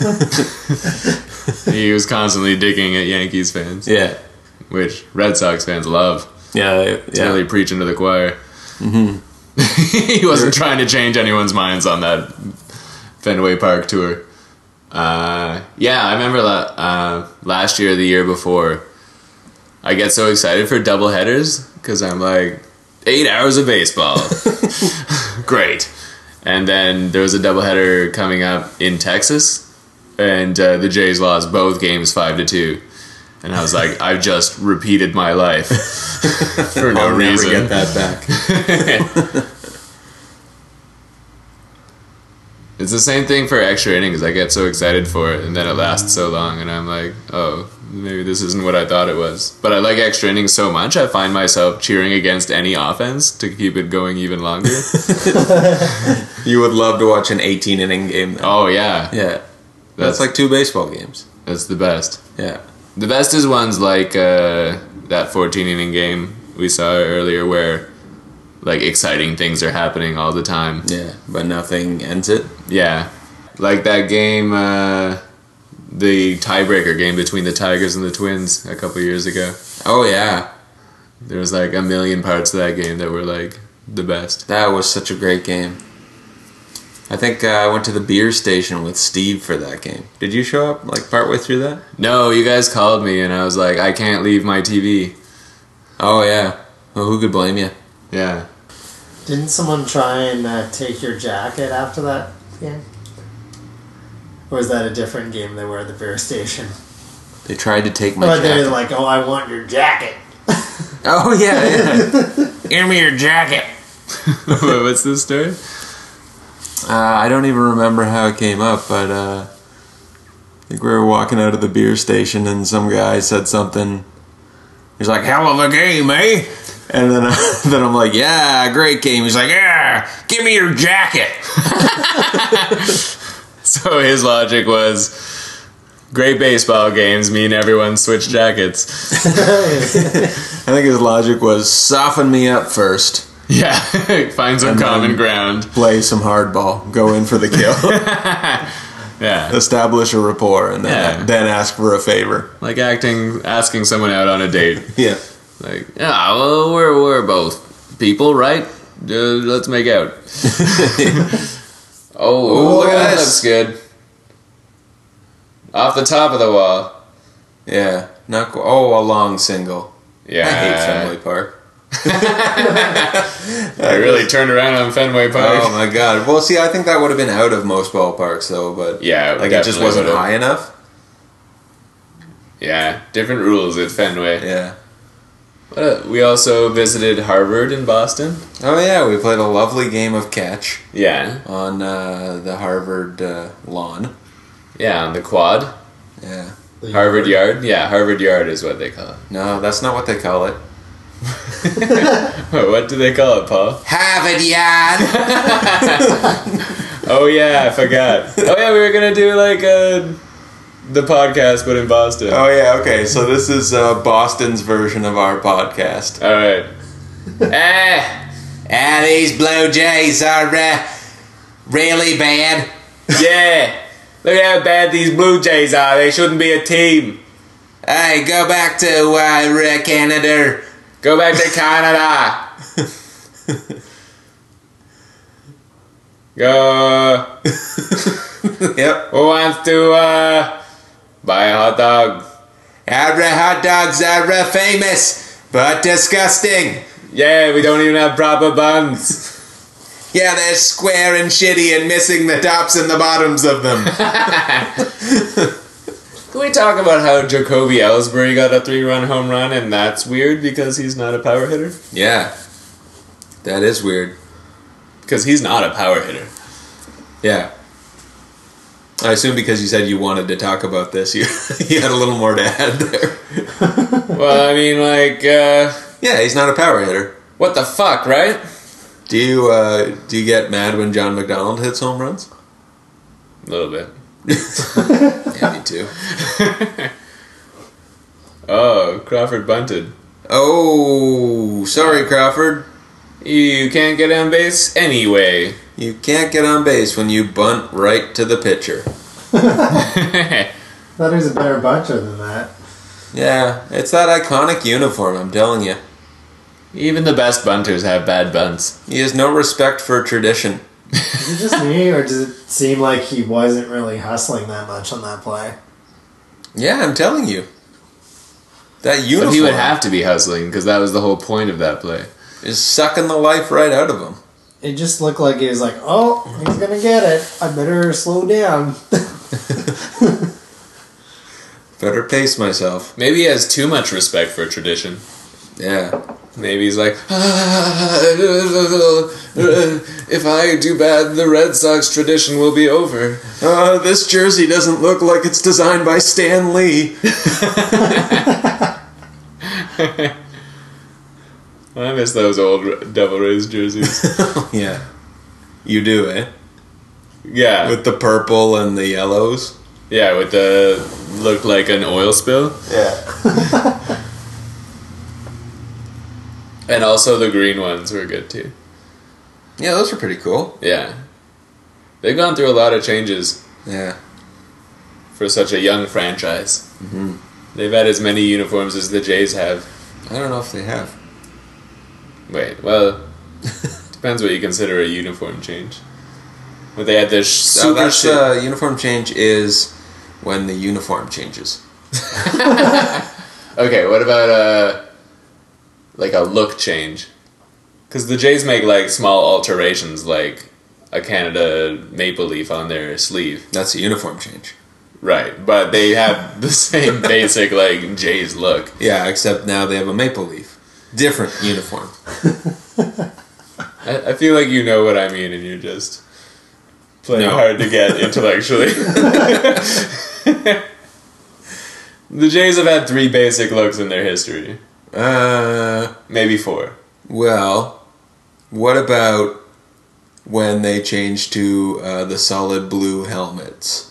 He was constantly digging at Yankees fans,
Yeah.
which Red Sox fans love.
Yeah.
It's
Yeah.
really preaching to the choir. Mm-hmm. He wasn't trying to change anyone's minds on that Fenway Park tour. Uh, yeah, I remember la- uh, last year, the year before, I get so excited for doubleheaders because I'm like, eight hours of baseball. Great. And then there was a doubleheader coming up in Texas, and uh, the Jays lost both games five to two. And I was like, I've just repeated my life for no
I'll
reason.
never get that back.
It's the same thing for extra innings. I get so excited for it, and then it lasts so long, and I'm like, oh, maybe this isn't what I thought it was. But I like extra innings so much, I find myself cheering against any offense to keep it going even longer.
You would love to watch an eighteen inning game, though.
Oh, yeah.
Yeah. That's,
That's
like two baseball games.
That's the best.
Yeah.
The best is ones like uh, that fourteen inning game we saw earlier where like exciting things are happening all the time.
Yeah, but nothing ends it.
Yeah. Like that game, uh, the tiebreaker game between the Tigers and the Twins a couple years ago.
Oh, yeah.
There was like a million parts of that game that were like the best.
That was such a great game. I think uh, I went to the beer station with Steve for that game. Did you show up like partway through that?
No, you guys called me and I was like, I can't leave my T V.
Oh, yeah. Well, who could blame you?
Yeah.
Didn't someone try and uh, take your jacket after that game? Or is that a different game they were at the beer station?
They tried to take my
Or they were
jacket.
like, oh, I want your jacket.
Oh, yeah, yeah. Give me your jacket.
What's this story?
Uh, I don't even remember how it came up, but uh, I think we were walking out of the beer station and some guy said something. He's like, hell of a game, eh? And then, uh, then I'm like, yeah, great game. He's like, yeah, give me your jacket.
So his logic was, great baseball games mean everyone switched jackets.
I think his logic was, soften me up first,
Yeah, find some
And
common
then-
ground.
play some hardball, go in for the kill,
Yeah,
establish a rapport, and then,
Yeah.
then ask for a favor.
like acting, asking someone out on a date.
Yeah.
Like, yeah, well, we're we're both people, right? Uh, let's make out. oh,
Oh,
look at that!
yes.
Looks good. Off the top of the wall.
Yeah. Not qu- oh, a long single.
Yeah,
I hate Fenway Park.
I really turned around on Fenway Park.
Oh my god. Well, see, I think that would have been out of most ballparks, though. But
Yeah, it
like it just
definitely
wasn't
would've.
high enough.
Yeah, different rules at Fenway.
Yeah.
Uh, we also visited Harvard in Boston.
Oh yeah, we played a lovely game of catch
Yeah,
on uh, the Harvard uh, lawn.
yeah, on the quad.
Yeah.
The
Harvard Yard? Yeah, Harvard Yard is what they call it.
No, that's not what they call it.
What do they call it, Paul?
Harvard Yard.
Oh yeah, I forgot. Oh yeah, we were gonna do like uh, the podcast, but in Boston.
Oh yeah. Okay. So this is uh, Boston's version of our podcast.
All right. Ah,
Ah, these Blue Jays are uh, really bad.
yeah. Look how bad these Blue Jays are. They shouldn't be a team.
Hey, go back to uh, Canada.
Go back to Canada. Go.
Yep.
Who wants to uh, buy a hot dog?
Our uh, hot dogs are uh, famous, but disgusting.
Yeah, we don't even have proper buns.
Yeah, they're square and shitty and missing the tops and the bottoms of them.
Can we talk about how Jacoby Ellsbury got a three-run home run, and that's weird because he's not a power hitter?
Yeah. That is weird.
Because he's not a power hitter.
Yeah. I assume because you said you wanted to talk about this, you, you had a little more to add there.
Well, I mean, like, uh,
Yeah, he's not a power hitter.
what the fuck, right?
Do you uh, do you get mad when John McDonald hits home runs?
A little bit.
Yeah, me too.
Oh, Crawford bunted.
Oh, sorry, Crawford.
You can't get on base anyway.
You can't get on base when you bunt right to the pitcher.
Thought he was a better buncher than that.
Yeah, it's that iconic uniform, I'm telling you.
Even the best bunters have bad bunts.
He has no respect for tradition.
Is it just me, or does it seem like he wasn't really hustling that much on that play?
Yeah, I'm telling you. That uniform
But he would have to be hustling because that was the whole point of that play.
is sucking the life right out of him.
It just looked like he was like, oh, he's gonna get it. I better slow down.
Better pace myself.
Maybe he has too much respect for tradition.
Yeah.
Maybe he's like, ah, if I do bad, the Red Sox tradition will be over.
Uh, this jersey doesn't look like it's designed by Stan Lee.
I miss those old Devil Rays jerseys.
Yeah. You do, eh?
Yeah,
With the purple and the yellows.
yeah, with the looked like an oil spill,
Yeah.
and also the green ones were good too.
Yeah, those are pretty cool.
Yeah, they've gone through a lot of changes
Yeah.
for such a young franchise. Mm-hmm. They've had as many uniforms as the Jays have.
I don't know if they have.
Wait, well, depends what you consider a uniform change. But they had this
So
super
that's
shit.
uh, uniform change is when the uniform changes.
Okay, what about uh like a look change? Because the Jays make like small alterations, like a Canada maple leaf on their sleeve,
That's a uniform change.
right? But they have the same basic like Jays look.
Yeah, except now they have a maple leaf. Different uniform.
I, I feel like you know what I mean, and you're just playing
No.
hard to get intellectually. The Jays have had three basic looks in their history,
Uh,
maybe four.
well, what about when they changed to uh, the solid blue helmets?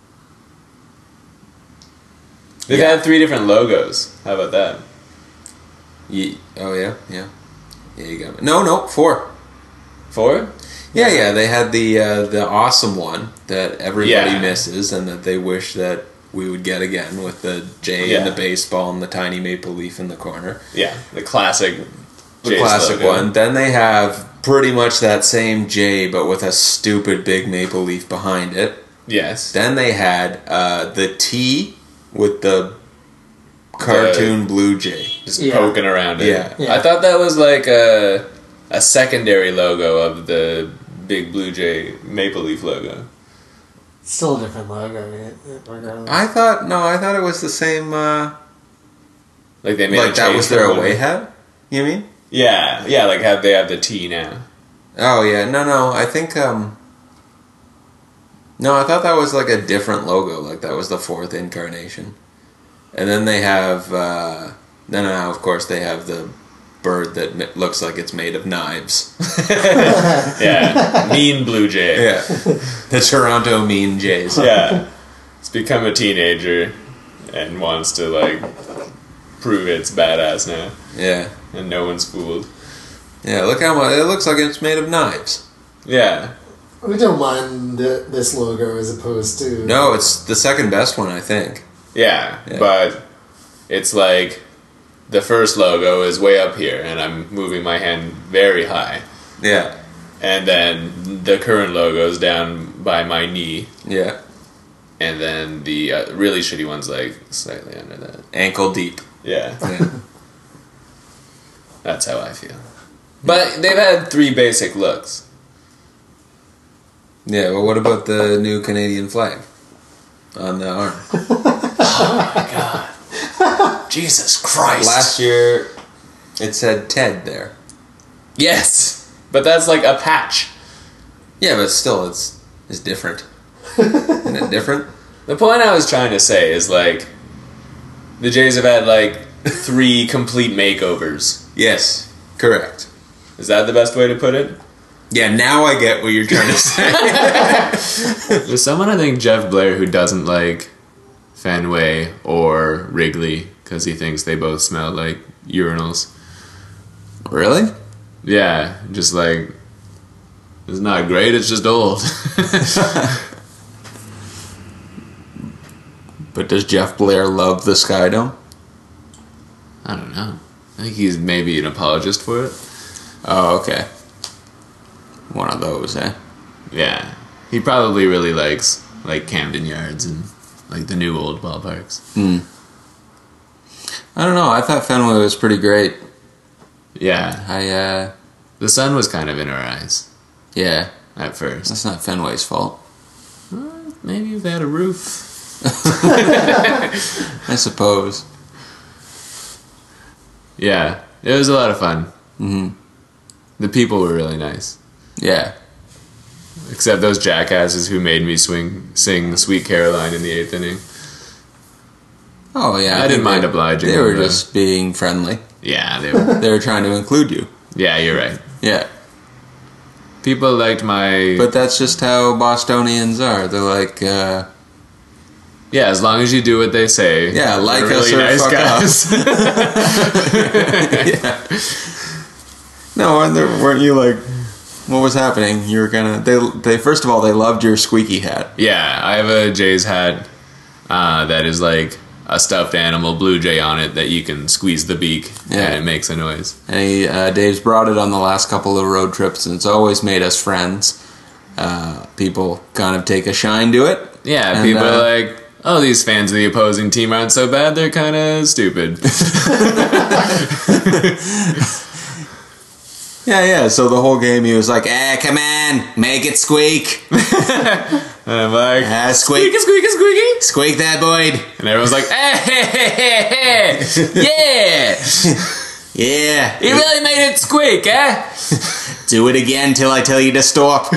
They've
Yeah.
had three different logos. How about that?
Ye- oh yeah, yeah, yeah. You got me. No, no, four.
Four?
Yeah, yeah. They had the uh, the awesome one that everybody
Yeah.
misses, and that they wish that we would get again with the J
Yeah.
and the baseball and the tiny maple leaf in the corner.
Yeah, the classic.
The
Jays
classic
logo.
one. Then they have pretty much that same J, but with a stupid big maple leaf behind it.
Yes.
Then they had uh, the T with the cartoon blue jay.
just
Yeah.
poking around it.
Yeah.
Yeah.
I thought that was like a a secondary logo of the big Blue Jay Maple Leaf logo.
Still a different logo, yeah, regardless.
I thought no, I thought it was the same. Uh,
Like they made
like
a
that
change
was their
from
away
one-
hat. You mean?
Yeah, yeah. Like have they have the T now?
Oh yeah, no, no. I think. um No, I thought that was like a different logo. Like that was the fourth incarnation, and then they have. uh No, no, no. Of course, they have the bird that m- looks like it's made of knives.
Yeah, mean Blue Jay.
Yeah, the Toronto Mean Jays.
Yeah, it's become a teenager and wants to like prove it's badass now,
Yeah,
and no one's fooled.
yeah. Look how much it looks like it's made of knives.
Yeah,
We don't mind the, this logo as opposed to...
No, it's the second best one, I think.
yeah,
Yeah.
but it's like the first logo is way up here, and I'm moving my hand very high,
Yeah,
and then the current logo is down by my knee,
yeah.
and then the uh, really shitty one's like slightly under that.
Ankle deep.
Yeah,
Yeah.
that's how I feel. But they've had three basic looks.
Yeah, well, what about the new Canadian flag on the arm?
Jesus Christ!
Last year, it said Ted there.
Yes, but that's like a patch.
Yeah, but still, it's it's different. Isn't it different?
The point I was trying to say is like the Jays have had like three complete makeovers.
Yes, correct.
Is that the best way to put it?
Yeah, now I get what you're trying to say.
There's someone, I think, Jeff Blair, who doesn't like Fenway or Wrigley because he thinks they both smell like urinals.
Really?
Yeah, just like, it's not great, it's just old.
But does Jeff Blair love the Sky Dome?
I don't know. I think he's maybe an apologist for it.
Oh, okay. One of those, eh?
Yeah. He probably really likes, like, Camden Yards and, like, the new old ballparks.
Hmm. I don't know. I thought Fenway was pretty great.
Yeah.
I, uh...
The sun was kind of in our eyes
Yeah.
at first.
That's not Fenway's fault.
Well, maybe if they had a roof.
I suppose.
Yeah. It was a lot of fun.
Hmm.
The people were really nice.
Yeah.
Except those jackasses who made me swing, sing Sweet Caroline in the eighth inning.
Oh, yeah.
I didn't
think
mind
they-
obliging
They
them,
were
though.
just being friendly.
Yeah, they were.
They were trying to include you.
Yeah, you're right.
Yeah.
People liked my...
But that's just how Bostonians are. They're like, uh...
yeah, as long as you do what they say.
Yeah, like
they're
us or fuck yeah. No, and there, weren't you like... What was happening? You were gonna... They, they First of all, they loved your squeaky hat.
Yeah, I have a Jays hat uh, that is like a stuffed animal, blue jay on it, that you can squeeze the beak
Yeah.
and it makes a noise.
And he, uh, Dave's brought it on the last couple of road trips, and it's always made us friends. Uh, people kind of take a shine to it.
Yeah,
And,
people
uh,
are like, oh, these fans of the opposing team aren't so bad, they're kind of stupid.
Yeah, yeah. So the whole game, he was like, "Eh, come on, make it squeak,
And I'm like,
ah, squeak,
squeaky, squeaky, squeaky.
squeak that, Boyd.
And everyone's like, eh, hey, hey, hey, hey. Yeah,
Yeah,
you really made it squeak, eh?
do it again till I tell you to stop."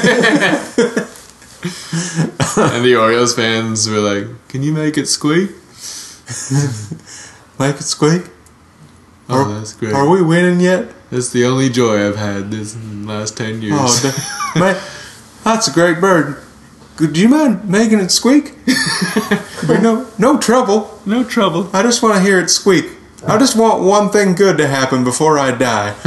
And the Orioles fans were like, can you make it squeak?
Make it squeak.
Oh, that's great.
Are we winning yet?
That's the only joy I've had this last ten years.
Oh, da- man, that's a great bird. Do you mind making it squeak? no, no trouble.
No trouble.
I just want to hear it squeak. I just want one thing good to happen before I die.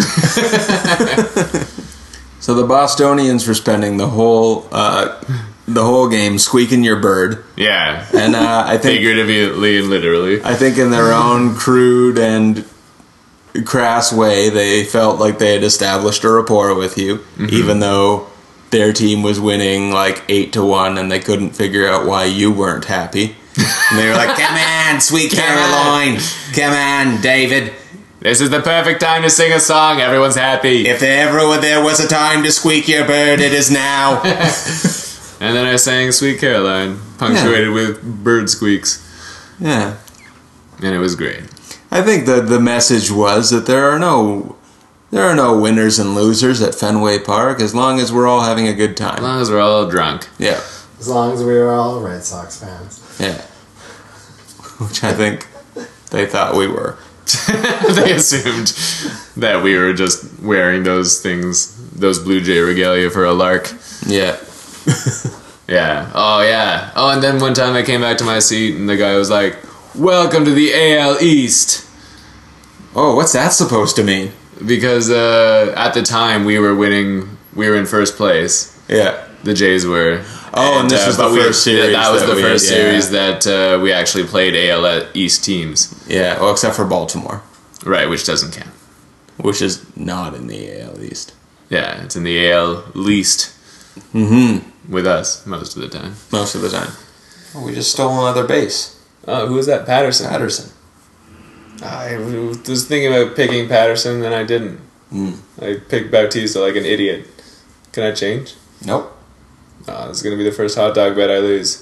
So the Bostonians were spending the whole uh, the whole game squeaking your bird,
Yeah.
and uh, I think
Figuratively and literally.
I think in their own crude and crass way, they felt like they had established a rapport with you, even though their team was winning like eight to one, and they couldn't figure out why you weren't happy. And they were like, come on, sweet Caroline. Come on, David.
This is the perfect time to sing a song. Everyone's happy.
If there ever there was a time to squeak your bird, it is now.
And then I sang Sweet Caroline, punctuated
Yeah.
with bird squeaks.
Yeah.
And it was great.
I think the the message was that there are no there are no winners and losers at Fenway Park as long as we're all having a good
As
time.
long as we're all drunk.
Yeah.
As long as we were all Red Sox fans.
Yeah. Which I think they thought we were.
They assumed that we were just wearing those things, those Blue Jay regalia for a lark.
Yeah.
Yeah. Oh, yeah. Oh, and then one time I came back to my seat and the guy was like, welcome to the A L East.
Oh, what's that supposed to mean?
Because uh, at the time we were winning, we were in first place.
Yeah.
The Jays were.
Oh, and this was the
but we-
first series
That was
that
the
we
first
had, yeah.
series that uh, we actually played A L East teams.
Yeah, well, except for Baltimore,
Right, which doesn't count.
which is not in the A L East.
Yeah, it's in the A L least
Mm-hmm.
with us most of the time.
Most of the time. Oh, we just stole another base.
Oh, who was that? Patterson.
Patterson.
I was thinking about picking Patterson, and I didn't.
Mm.
I picked Bautista like an idiot. Can I change?
Nope.
Oh, this is going to be the first hot dog bet I lose.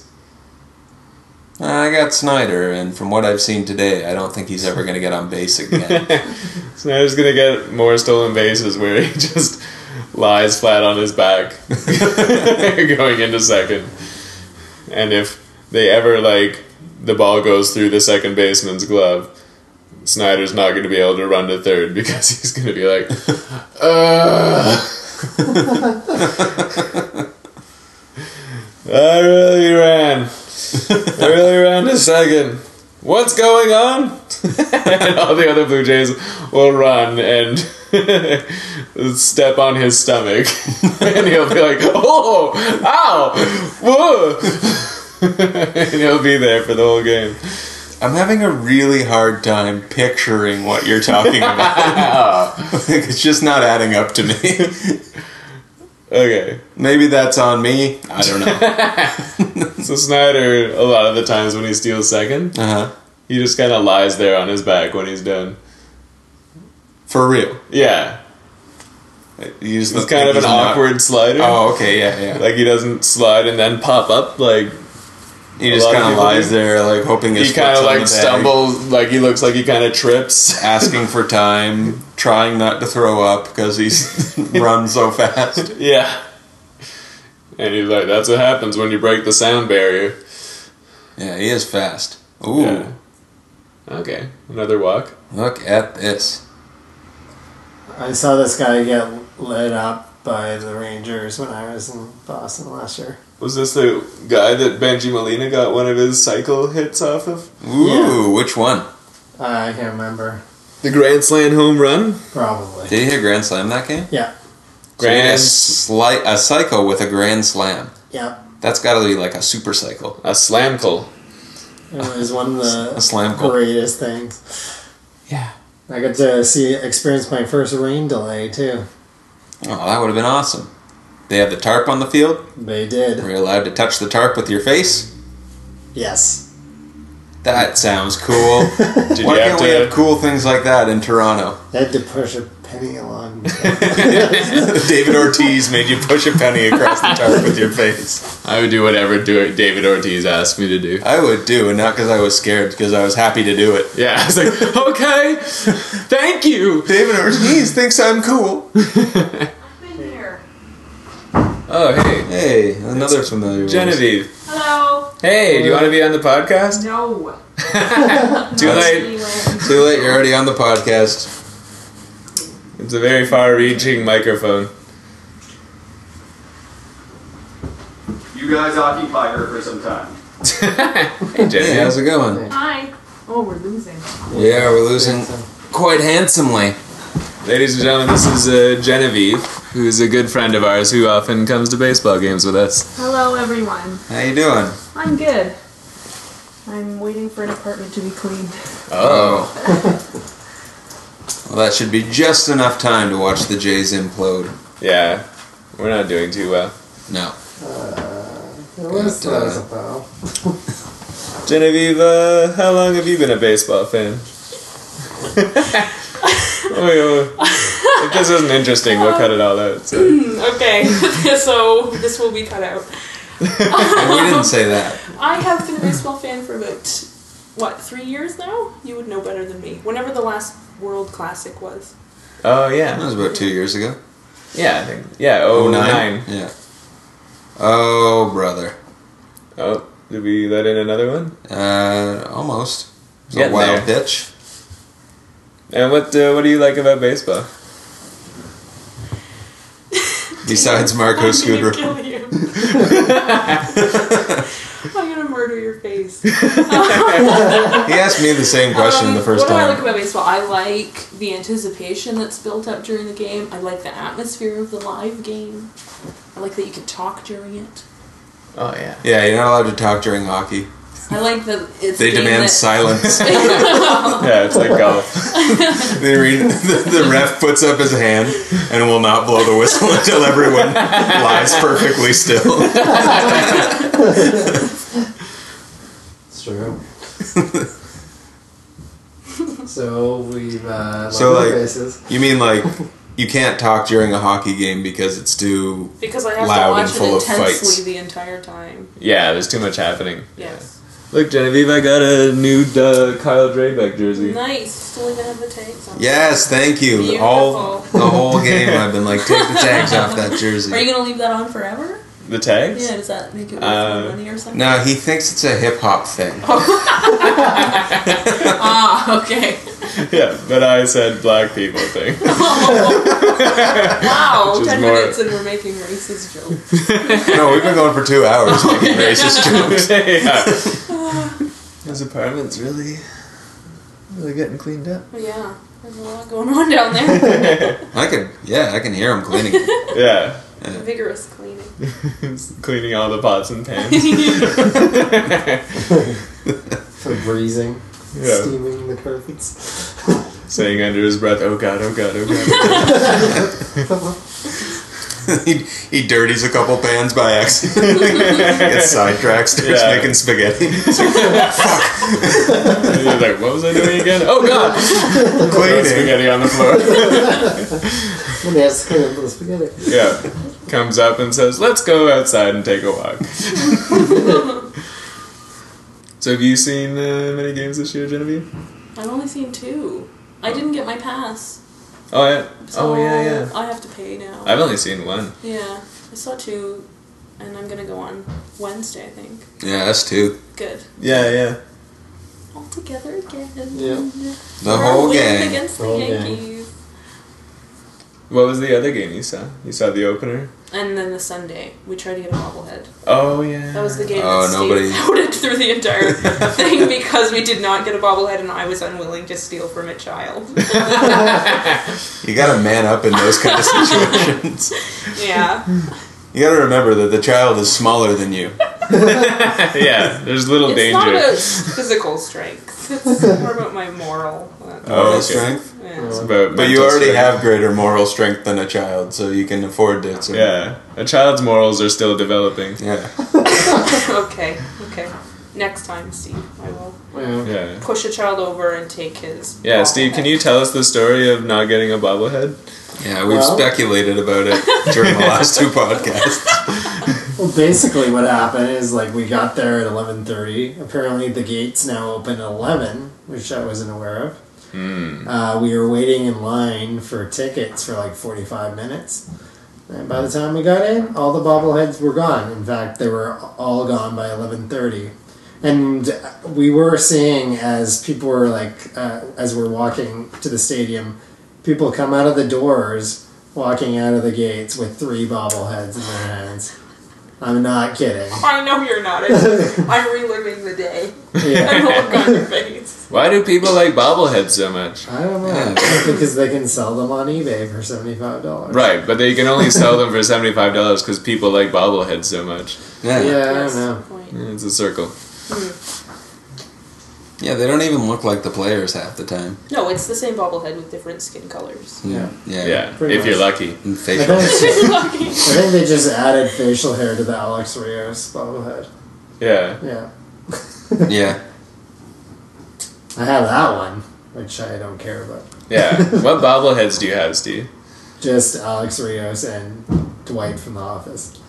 I got Snyder, and from what I've seen today, I don't think he's ever going to get on base again.
Snyder's going to get more stolen bases where he just lies flat on his back going into second. And if they ever, like, the ball goes through the second baseman's glove, Snyder's not going to be able to run to third because he's going to be like, uh, I really ran. I really ran to second. What's going on? And all the other Blue Jays will run and step on his stomach. And he'll be like, oh, ow, whoa. And he'll be there for the whole game.
I'm having a really hard time picturing what you're talking about. It's just not adding up to me.
Okay.
Maybe that's on me. I don't know.
So Snyder, a lot of the times when he steals second,
Uh-huh.
he just kind of lies there on his back when he's done.
For real.
Yeah.
You just
It's
look
kind
like
of an
he's not-
awkward slider.
Oh, okay, yeah, yeah.
Like he doesn't slide and then pop up. Like
He
a
just
lot of
kind of
people
lies
do.
there, like hoping his
he kind
foot's
of
on
like
the bag,
stumbles. Like he looks like he kind of trips.
asking for time, trying not to throw up because he's run so fast.
Yeah. And he's like, that's what happens when you break the sound barrier.
Yeah, he is fast. Ooh,
Yeah. Okay. Another walk.
look at this.
I saw this guy get lit up by the Rangers when I was in Boston last year.
Was this the guy that Benji Molina got one of his cycle hits off of?
Ooh,
Yeah.
which one?
Uh, I can't remember.
The Grand Slam home run?
Probably.
Did he hit a grand slam that game?
Yeah.
So he hit a,
Grand...
sli- a cycle with a grand slam.
Yeah.
That's got to be like a super cycle.
A slamcle.
It was one of the
A slam goal.
greatest things.
Yeah.
I got to see experience my first rain delay too.
Oh, that would have been awesome. They have the tarp on the field.
They did.
Were you allowed to touch the tarp with your face?
Yes.
That sounds cool.
Did
Why
you have
can't we
to...
have cool things like that in Toronto?
I had to push a penny along.
David Ortiz made you push a penny across the tarp with your face.
I would do whatever do- David Ortiz asked me to do.
I would do, and not because I was scared, because I was happy to do it.
Yeah, I was like, okay, thank you.
David Ortiz thinks I'm cool.
I've been here.
Oh, hey,
Hey, another familiar voice.
Genevieve.
Hello.
Hey, do you want to be on the podcast?
No.
Too late.
Anyway.
Too late, you're already on the podcast.
It's a very far-reaching microphone.
You guys occupy her for some time.
Hey,
Hey,
Genevieve.
how's it going?
Hi. Oh, we're losing.
Yeah, we're losing quite handsomely.
Ladies and gentlemen, this is uh, Genevieve, who is a good friend of ours who often comes to baseball games with us.
Hello, everyone.
How you doing?
I'm good. I'm waiting for an apartment to be cleaned.
Oh. Well, that should be just enough time to watch the Jays implode.
Yeah, we're not doing too well.
No.
It was
But, uh,
nice about.
Genevieve, uh, how long have you been a baseball fan? Oh, yeah. If this isn't interesting, we'll cut it all out. So.
Okay, so this will be cut out.
And we didn't say that.
I have been a baseball fan for about, what, three years now? You would know better than me. Whenever the last World Classic was.
Oh,
That
yeah.
was about two years ago.
Yeah, I think. Yeah, oh nine.
Yeah. Oh, brother.
Oh, did we let in another one?
Uh, almost. It was a
Getting
wild
there.
pitch.
And what uh, what do you like about baseball?
Besides Marco
I'm gonna
Scudero.
kill you. I'm gonna murder your face.
He asked me the same question
Um,
the first
what do I
time.
like about baseball? I like the anticipation that's built up during the game. I like the atmosphere of the live game. I like that you can talk during it.
Oh, yeah.
Yeah, you're not allowed to talk during hockey.
I like that it's
They
a game
demand
that-
silence.
Yeah, it's like golf.
They read, the, the ref puts up his hand and will not blow the whistle until everyone lies perfectly still.
It's true. So we've uh,
So,
leveled our
like-
faces.
You mean like you can't talk during a hockey game because it's too
Because I have
loud
to
and
watch
full
it
of
intensely
fights.
the entire time.
Yeah, there's too much happening.
Yes.
Look, Genevieve, I got a new uh, Kyle Drabeck jersey.
Nice. Still even have the tags on.
Yes, thank you.
Beautiful.
All the whole game I've been like, take the tags off that jersey.
Are you gonna leave that on forever?
The tags?
Yeah. Does that make it worth
Uh,
more money or something?
No, he thinks it's a hip hop thing.
Ah. Okay.
Yeah, but I said black people thing.
Wow.
Which is
Ten
more-
minutes and we're making racist jokes.
No, we've been going for two hours making racist jokes.
Yeah. His apartment's really, really getting cleaned up.
Oh, yeah. There's a lot going on down there.
I could, yeah, I can hear him cleaning.
Yeah.
Vigorous cleaning.
He's cleaning all the pots and pans.
For breezing,
Yeah.
steaming the carpets.
Saying under his breath, oh god, oh god, oh god.
he, he dirties a couple pans by accident. Gets sidetracked, starts
Yeah.
making spaghetti. It's like,
And he's like, what was I doing again? Oh god! Throw
cleaning.
spaghetti on the floor.
When they have to clean up the spaghetti.
Yeah. Comes up and says, let's go outside and take a walk. So have you seen uh, many games this year, Genevieve?
I've only seen two. I didn't get my pass.
Oh yeah.
So
Oh yeah, yeah.
I have to pay now.
I've only seen one.
Yeah. I saw two, and I'm gonna go on Wednesday, I think.
Yeah, that's two.
Good.
Yeah, yeah.
All together again.
Yeah.
The
We're
whole
winning
gang.
against the
Whole gang.
Yankees.
What was the other game you saw? You saw the opener?
And then the Sunday, we tried to get a bobblehead.
Oh yeah.
That was the game
Oh,
that
nobody-
stayed outed through the entire thing because we did not get a bobblehead and I was unwilling to steal from a child.
You gotta man up in those kind of situations.
Yeah.
You gotta remember that the child is smaller than you.
Yeah, there's little
It's
danger.
not about physical strength. It's more about my moral. uh,
Oh,
Moral
okay.
strength.
Yeah.
It's about
But you
mental
already
strength.
have greater moral strength than a child, so you can afford it. So.
Yeah, a child's morals are still developing.
Yeah.
Okay, okay. Next time, Steve, I will
Yeah.
Yeah.
push a child over and take his.
Yeah, Steve, can you tell us the story of not getting a bobblehead?
Yeah, we've
Well-
speculated about it during the last two podcasts.
Well, basically, what happened is like we got there at eleven thirty. Apparently, the gates now open at eleven, which I wasn't aware of.
Hmm.
Uh, we were waiting in line for tickets for like forty-five minutes. And by the time we got in, all the bobbleheads were gone. In fact, they were all gone by eleven thirty. And we were seeing as people were like, uh, as we're walking to the stadium, people come out of the doors, walking out of the gates with three bobbleheads in their hands. I'm not kidding.
I know you're not. It's, I'm reliving the day. And the
Yeah.
look on your face.
Why do people like bobbleheads so much?
I don't know.
Yeah.
Because they can sell them on eBay for seventy-five dollars.
Right, but they can only sell them for seventy-five dollars because people like bobbleheads so much.
Yeah.
Yeah, I
Yes,
don't know.
good point.
Yeah, it's a circle.
Yeah, they don't even look like the players half the time.
No, it's the same bobblehead with different skin colors.
Yeah.
Yeah.
Yeah,
pretty
if you're
much.
lucky.
And
I
facial.
think,
Lucky.
I think they just added facial hair to the Alex Rios bobblehead.
Yeah.
Yeah.
Yeah.
I have that one, which I don't care about.
Yeah. What bobbleheads do you have, Steve?
Just Alex Rios and Dwight from The Office.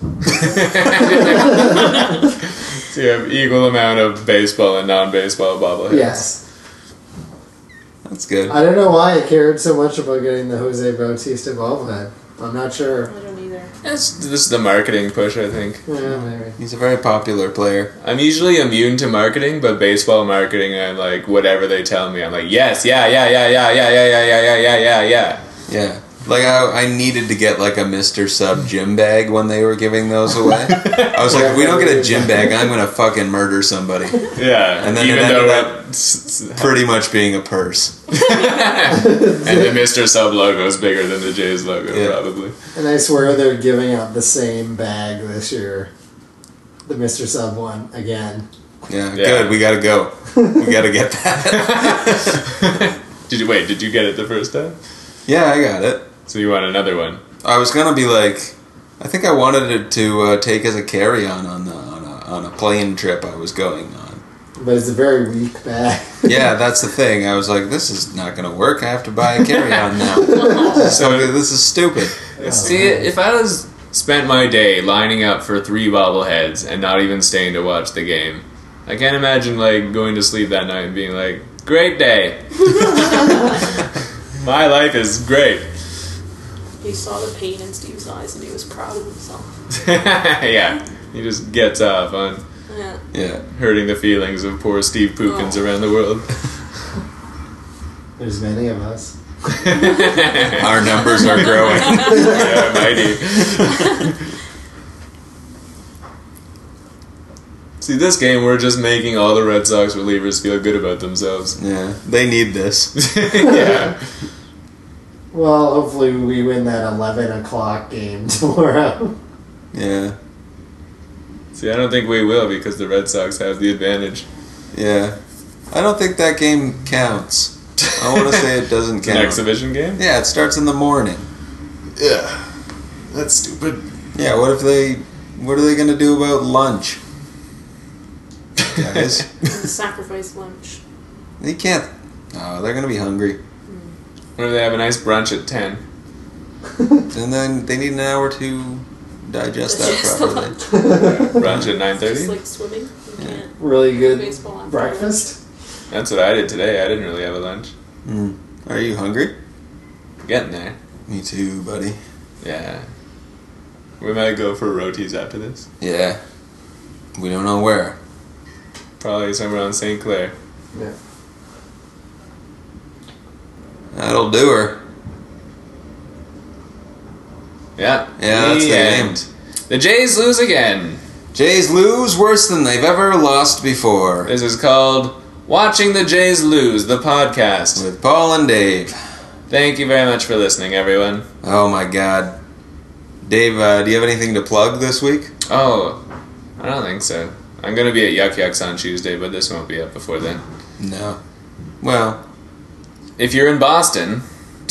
So you have equal amount of baseball and non-baseball bobbleheads.
Yes.
That's good.
I don't know why I cared so much about getting the Jose Bautista bobblehead. I'm not sure.
I don't either.
That's this is the marketing push, I think.
Yeah, maybe.
He's a very popular player.
I'm usually immune to marketing, but baseball marketing, I'm like, whatever they tell me, I'm like, yes, yeah, yeah, yeah, yeah, yeah, yeah, yeah, yeah, yeah, yeah, yeah.
Yeah. Like, I, I needed to get, like, a Mister Sub gym bag when they were giving those away. I was like, if we don't get a gym bag, I'm going to fucking murder somebody.
Yeah,
And then
even
it
though
ended up
it's,
pretty much being a purse.
and the Mister Sub logo is bigger than the Jays logo,
Yeah.
probably.
And I swear they're giving out the same bag this year. The Mister Sub one again.
Yeah,
Yeah.
good. We got to go. We got to get that.
Did you wait? Did you get it the first time?
Yeah, I got it.
So you want another one?
I was gonna be like, I think I wanted it to uh, take as a carry-on on the on a, on a plane trip I was going on.
But it's a very weak bag.
Yeah, that's the thing. I was like, this is not gonna work. I have to buy a carry-on now. So this is stupid.
See, if I was spent my day lining up for three bobbleheads and not even staying to watch the game, I can't imagine like going to sleep that night and being like, great day. My life is great.
He saw the pain in Steve's eyes and he was proud of himself.
Yeah, he just gets off on
Yeah.
Yeah.
hurting the feelings of poor Steve Pookins
Oh.
around the world.
There's many of us.
Our numbers are growing.
Yeah, mighty. See, this game, we're just making all the Red Sox relievers feel good about themselves.
Yeah, they need this.
Yeah.
Well, hopefully we win that eleven o'clock game tomorrow.
Yeah,
See, I don't think we will because the Red Sox have the advantage.
yeah. I don't think that game counts. I want to say it doesn't
It's an
count.
exhibition game?
Yeah, it starts in the morning.
Yeah. That's stupid.
Yeah, what if they? What are they gonna do about lunch, guys?
Sacrifice lunch.
They can't. Oh, they're gonna be hungry,
What if they have a nice brunch at ten?
and then they need an hour to digest that
Digest the
properly.
lunch.
Brunch at nine thirty?
Just like swimming. You can't.
Really good
Baseball after
breakfast.
That's what I did today. I didn't really have a lunch.
Mm. Are you hungry?
Getting there.
Me too, buddy.
Yeah. We might go for rotis after this.
Yeah. We don't know where.
Probably somewhere on Saint Clair.
Yeah.
That'll do her.
Yeah.
Yeah, that's the
end.
game.
The Jays lose again.
Jays lose worse than they've ever lost before.
This is called Watching the Jays Lose, the podcast.
With Paul and Dave.
Thank you very much for listening, everyone.
Oh my god. Dave, uh, do you have anything to plug this week?
Oh, I don't think so. I'm going to be at Yuck Yucks on Tuesday, but this won't be up before then.
No. Well.
If you're in Boston,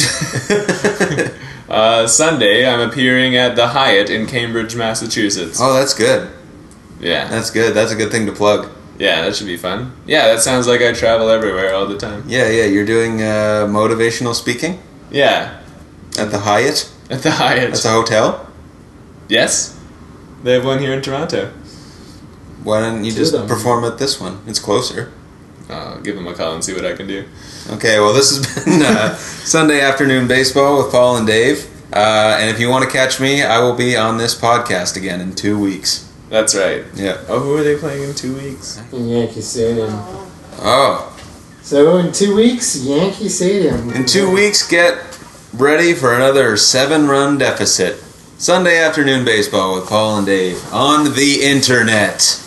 uh, Sunday I'm appearing at the Hyatt in Cambridge, Massachusetts.
Oh, that's good.
Yeah.
That's good. That's a good thing to plug.
Yeah, that should be fun. Yeah, that sounds like I travel everywhere all the time.
Yeah, yeah. You're doing uh, motivational speaking
Yeah,
at the Hyatt?
at the Hyatt.
That's a hotel?
Yes, they have one here in Toronto.
Why don't you
Two
just
of them.
perform at this one? It's closer.
I'll give them a call and see what I can do.
Okay, well, this has been uh, Sunday Afternoon Baseball with Paul and Dave. Uh, and if you want to catch me, I will be on this podcast again in two weeks.
That's right.
Yeah.
Oh, who are they playing in two weeks?
In Yankee Stadium.
Oh.
Oh.
So in two weeks, Yankee Stadium.
In two weeks, get ready for another seven-run deficit. Sunday Afternoon Baseball with Paul and Dave on the internet.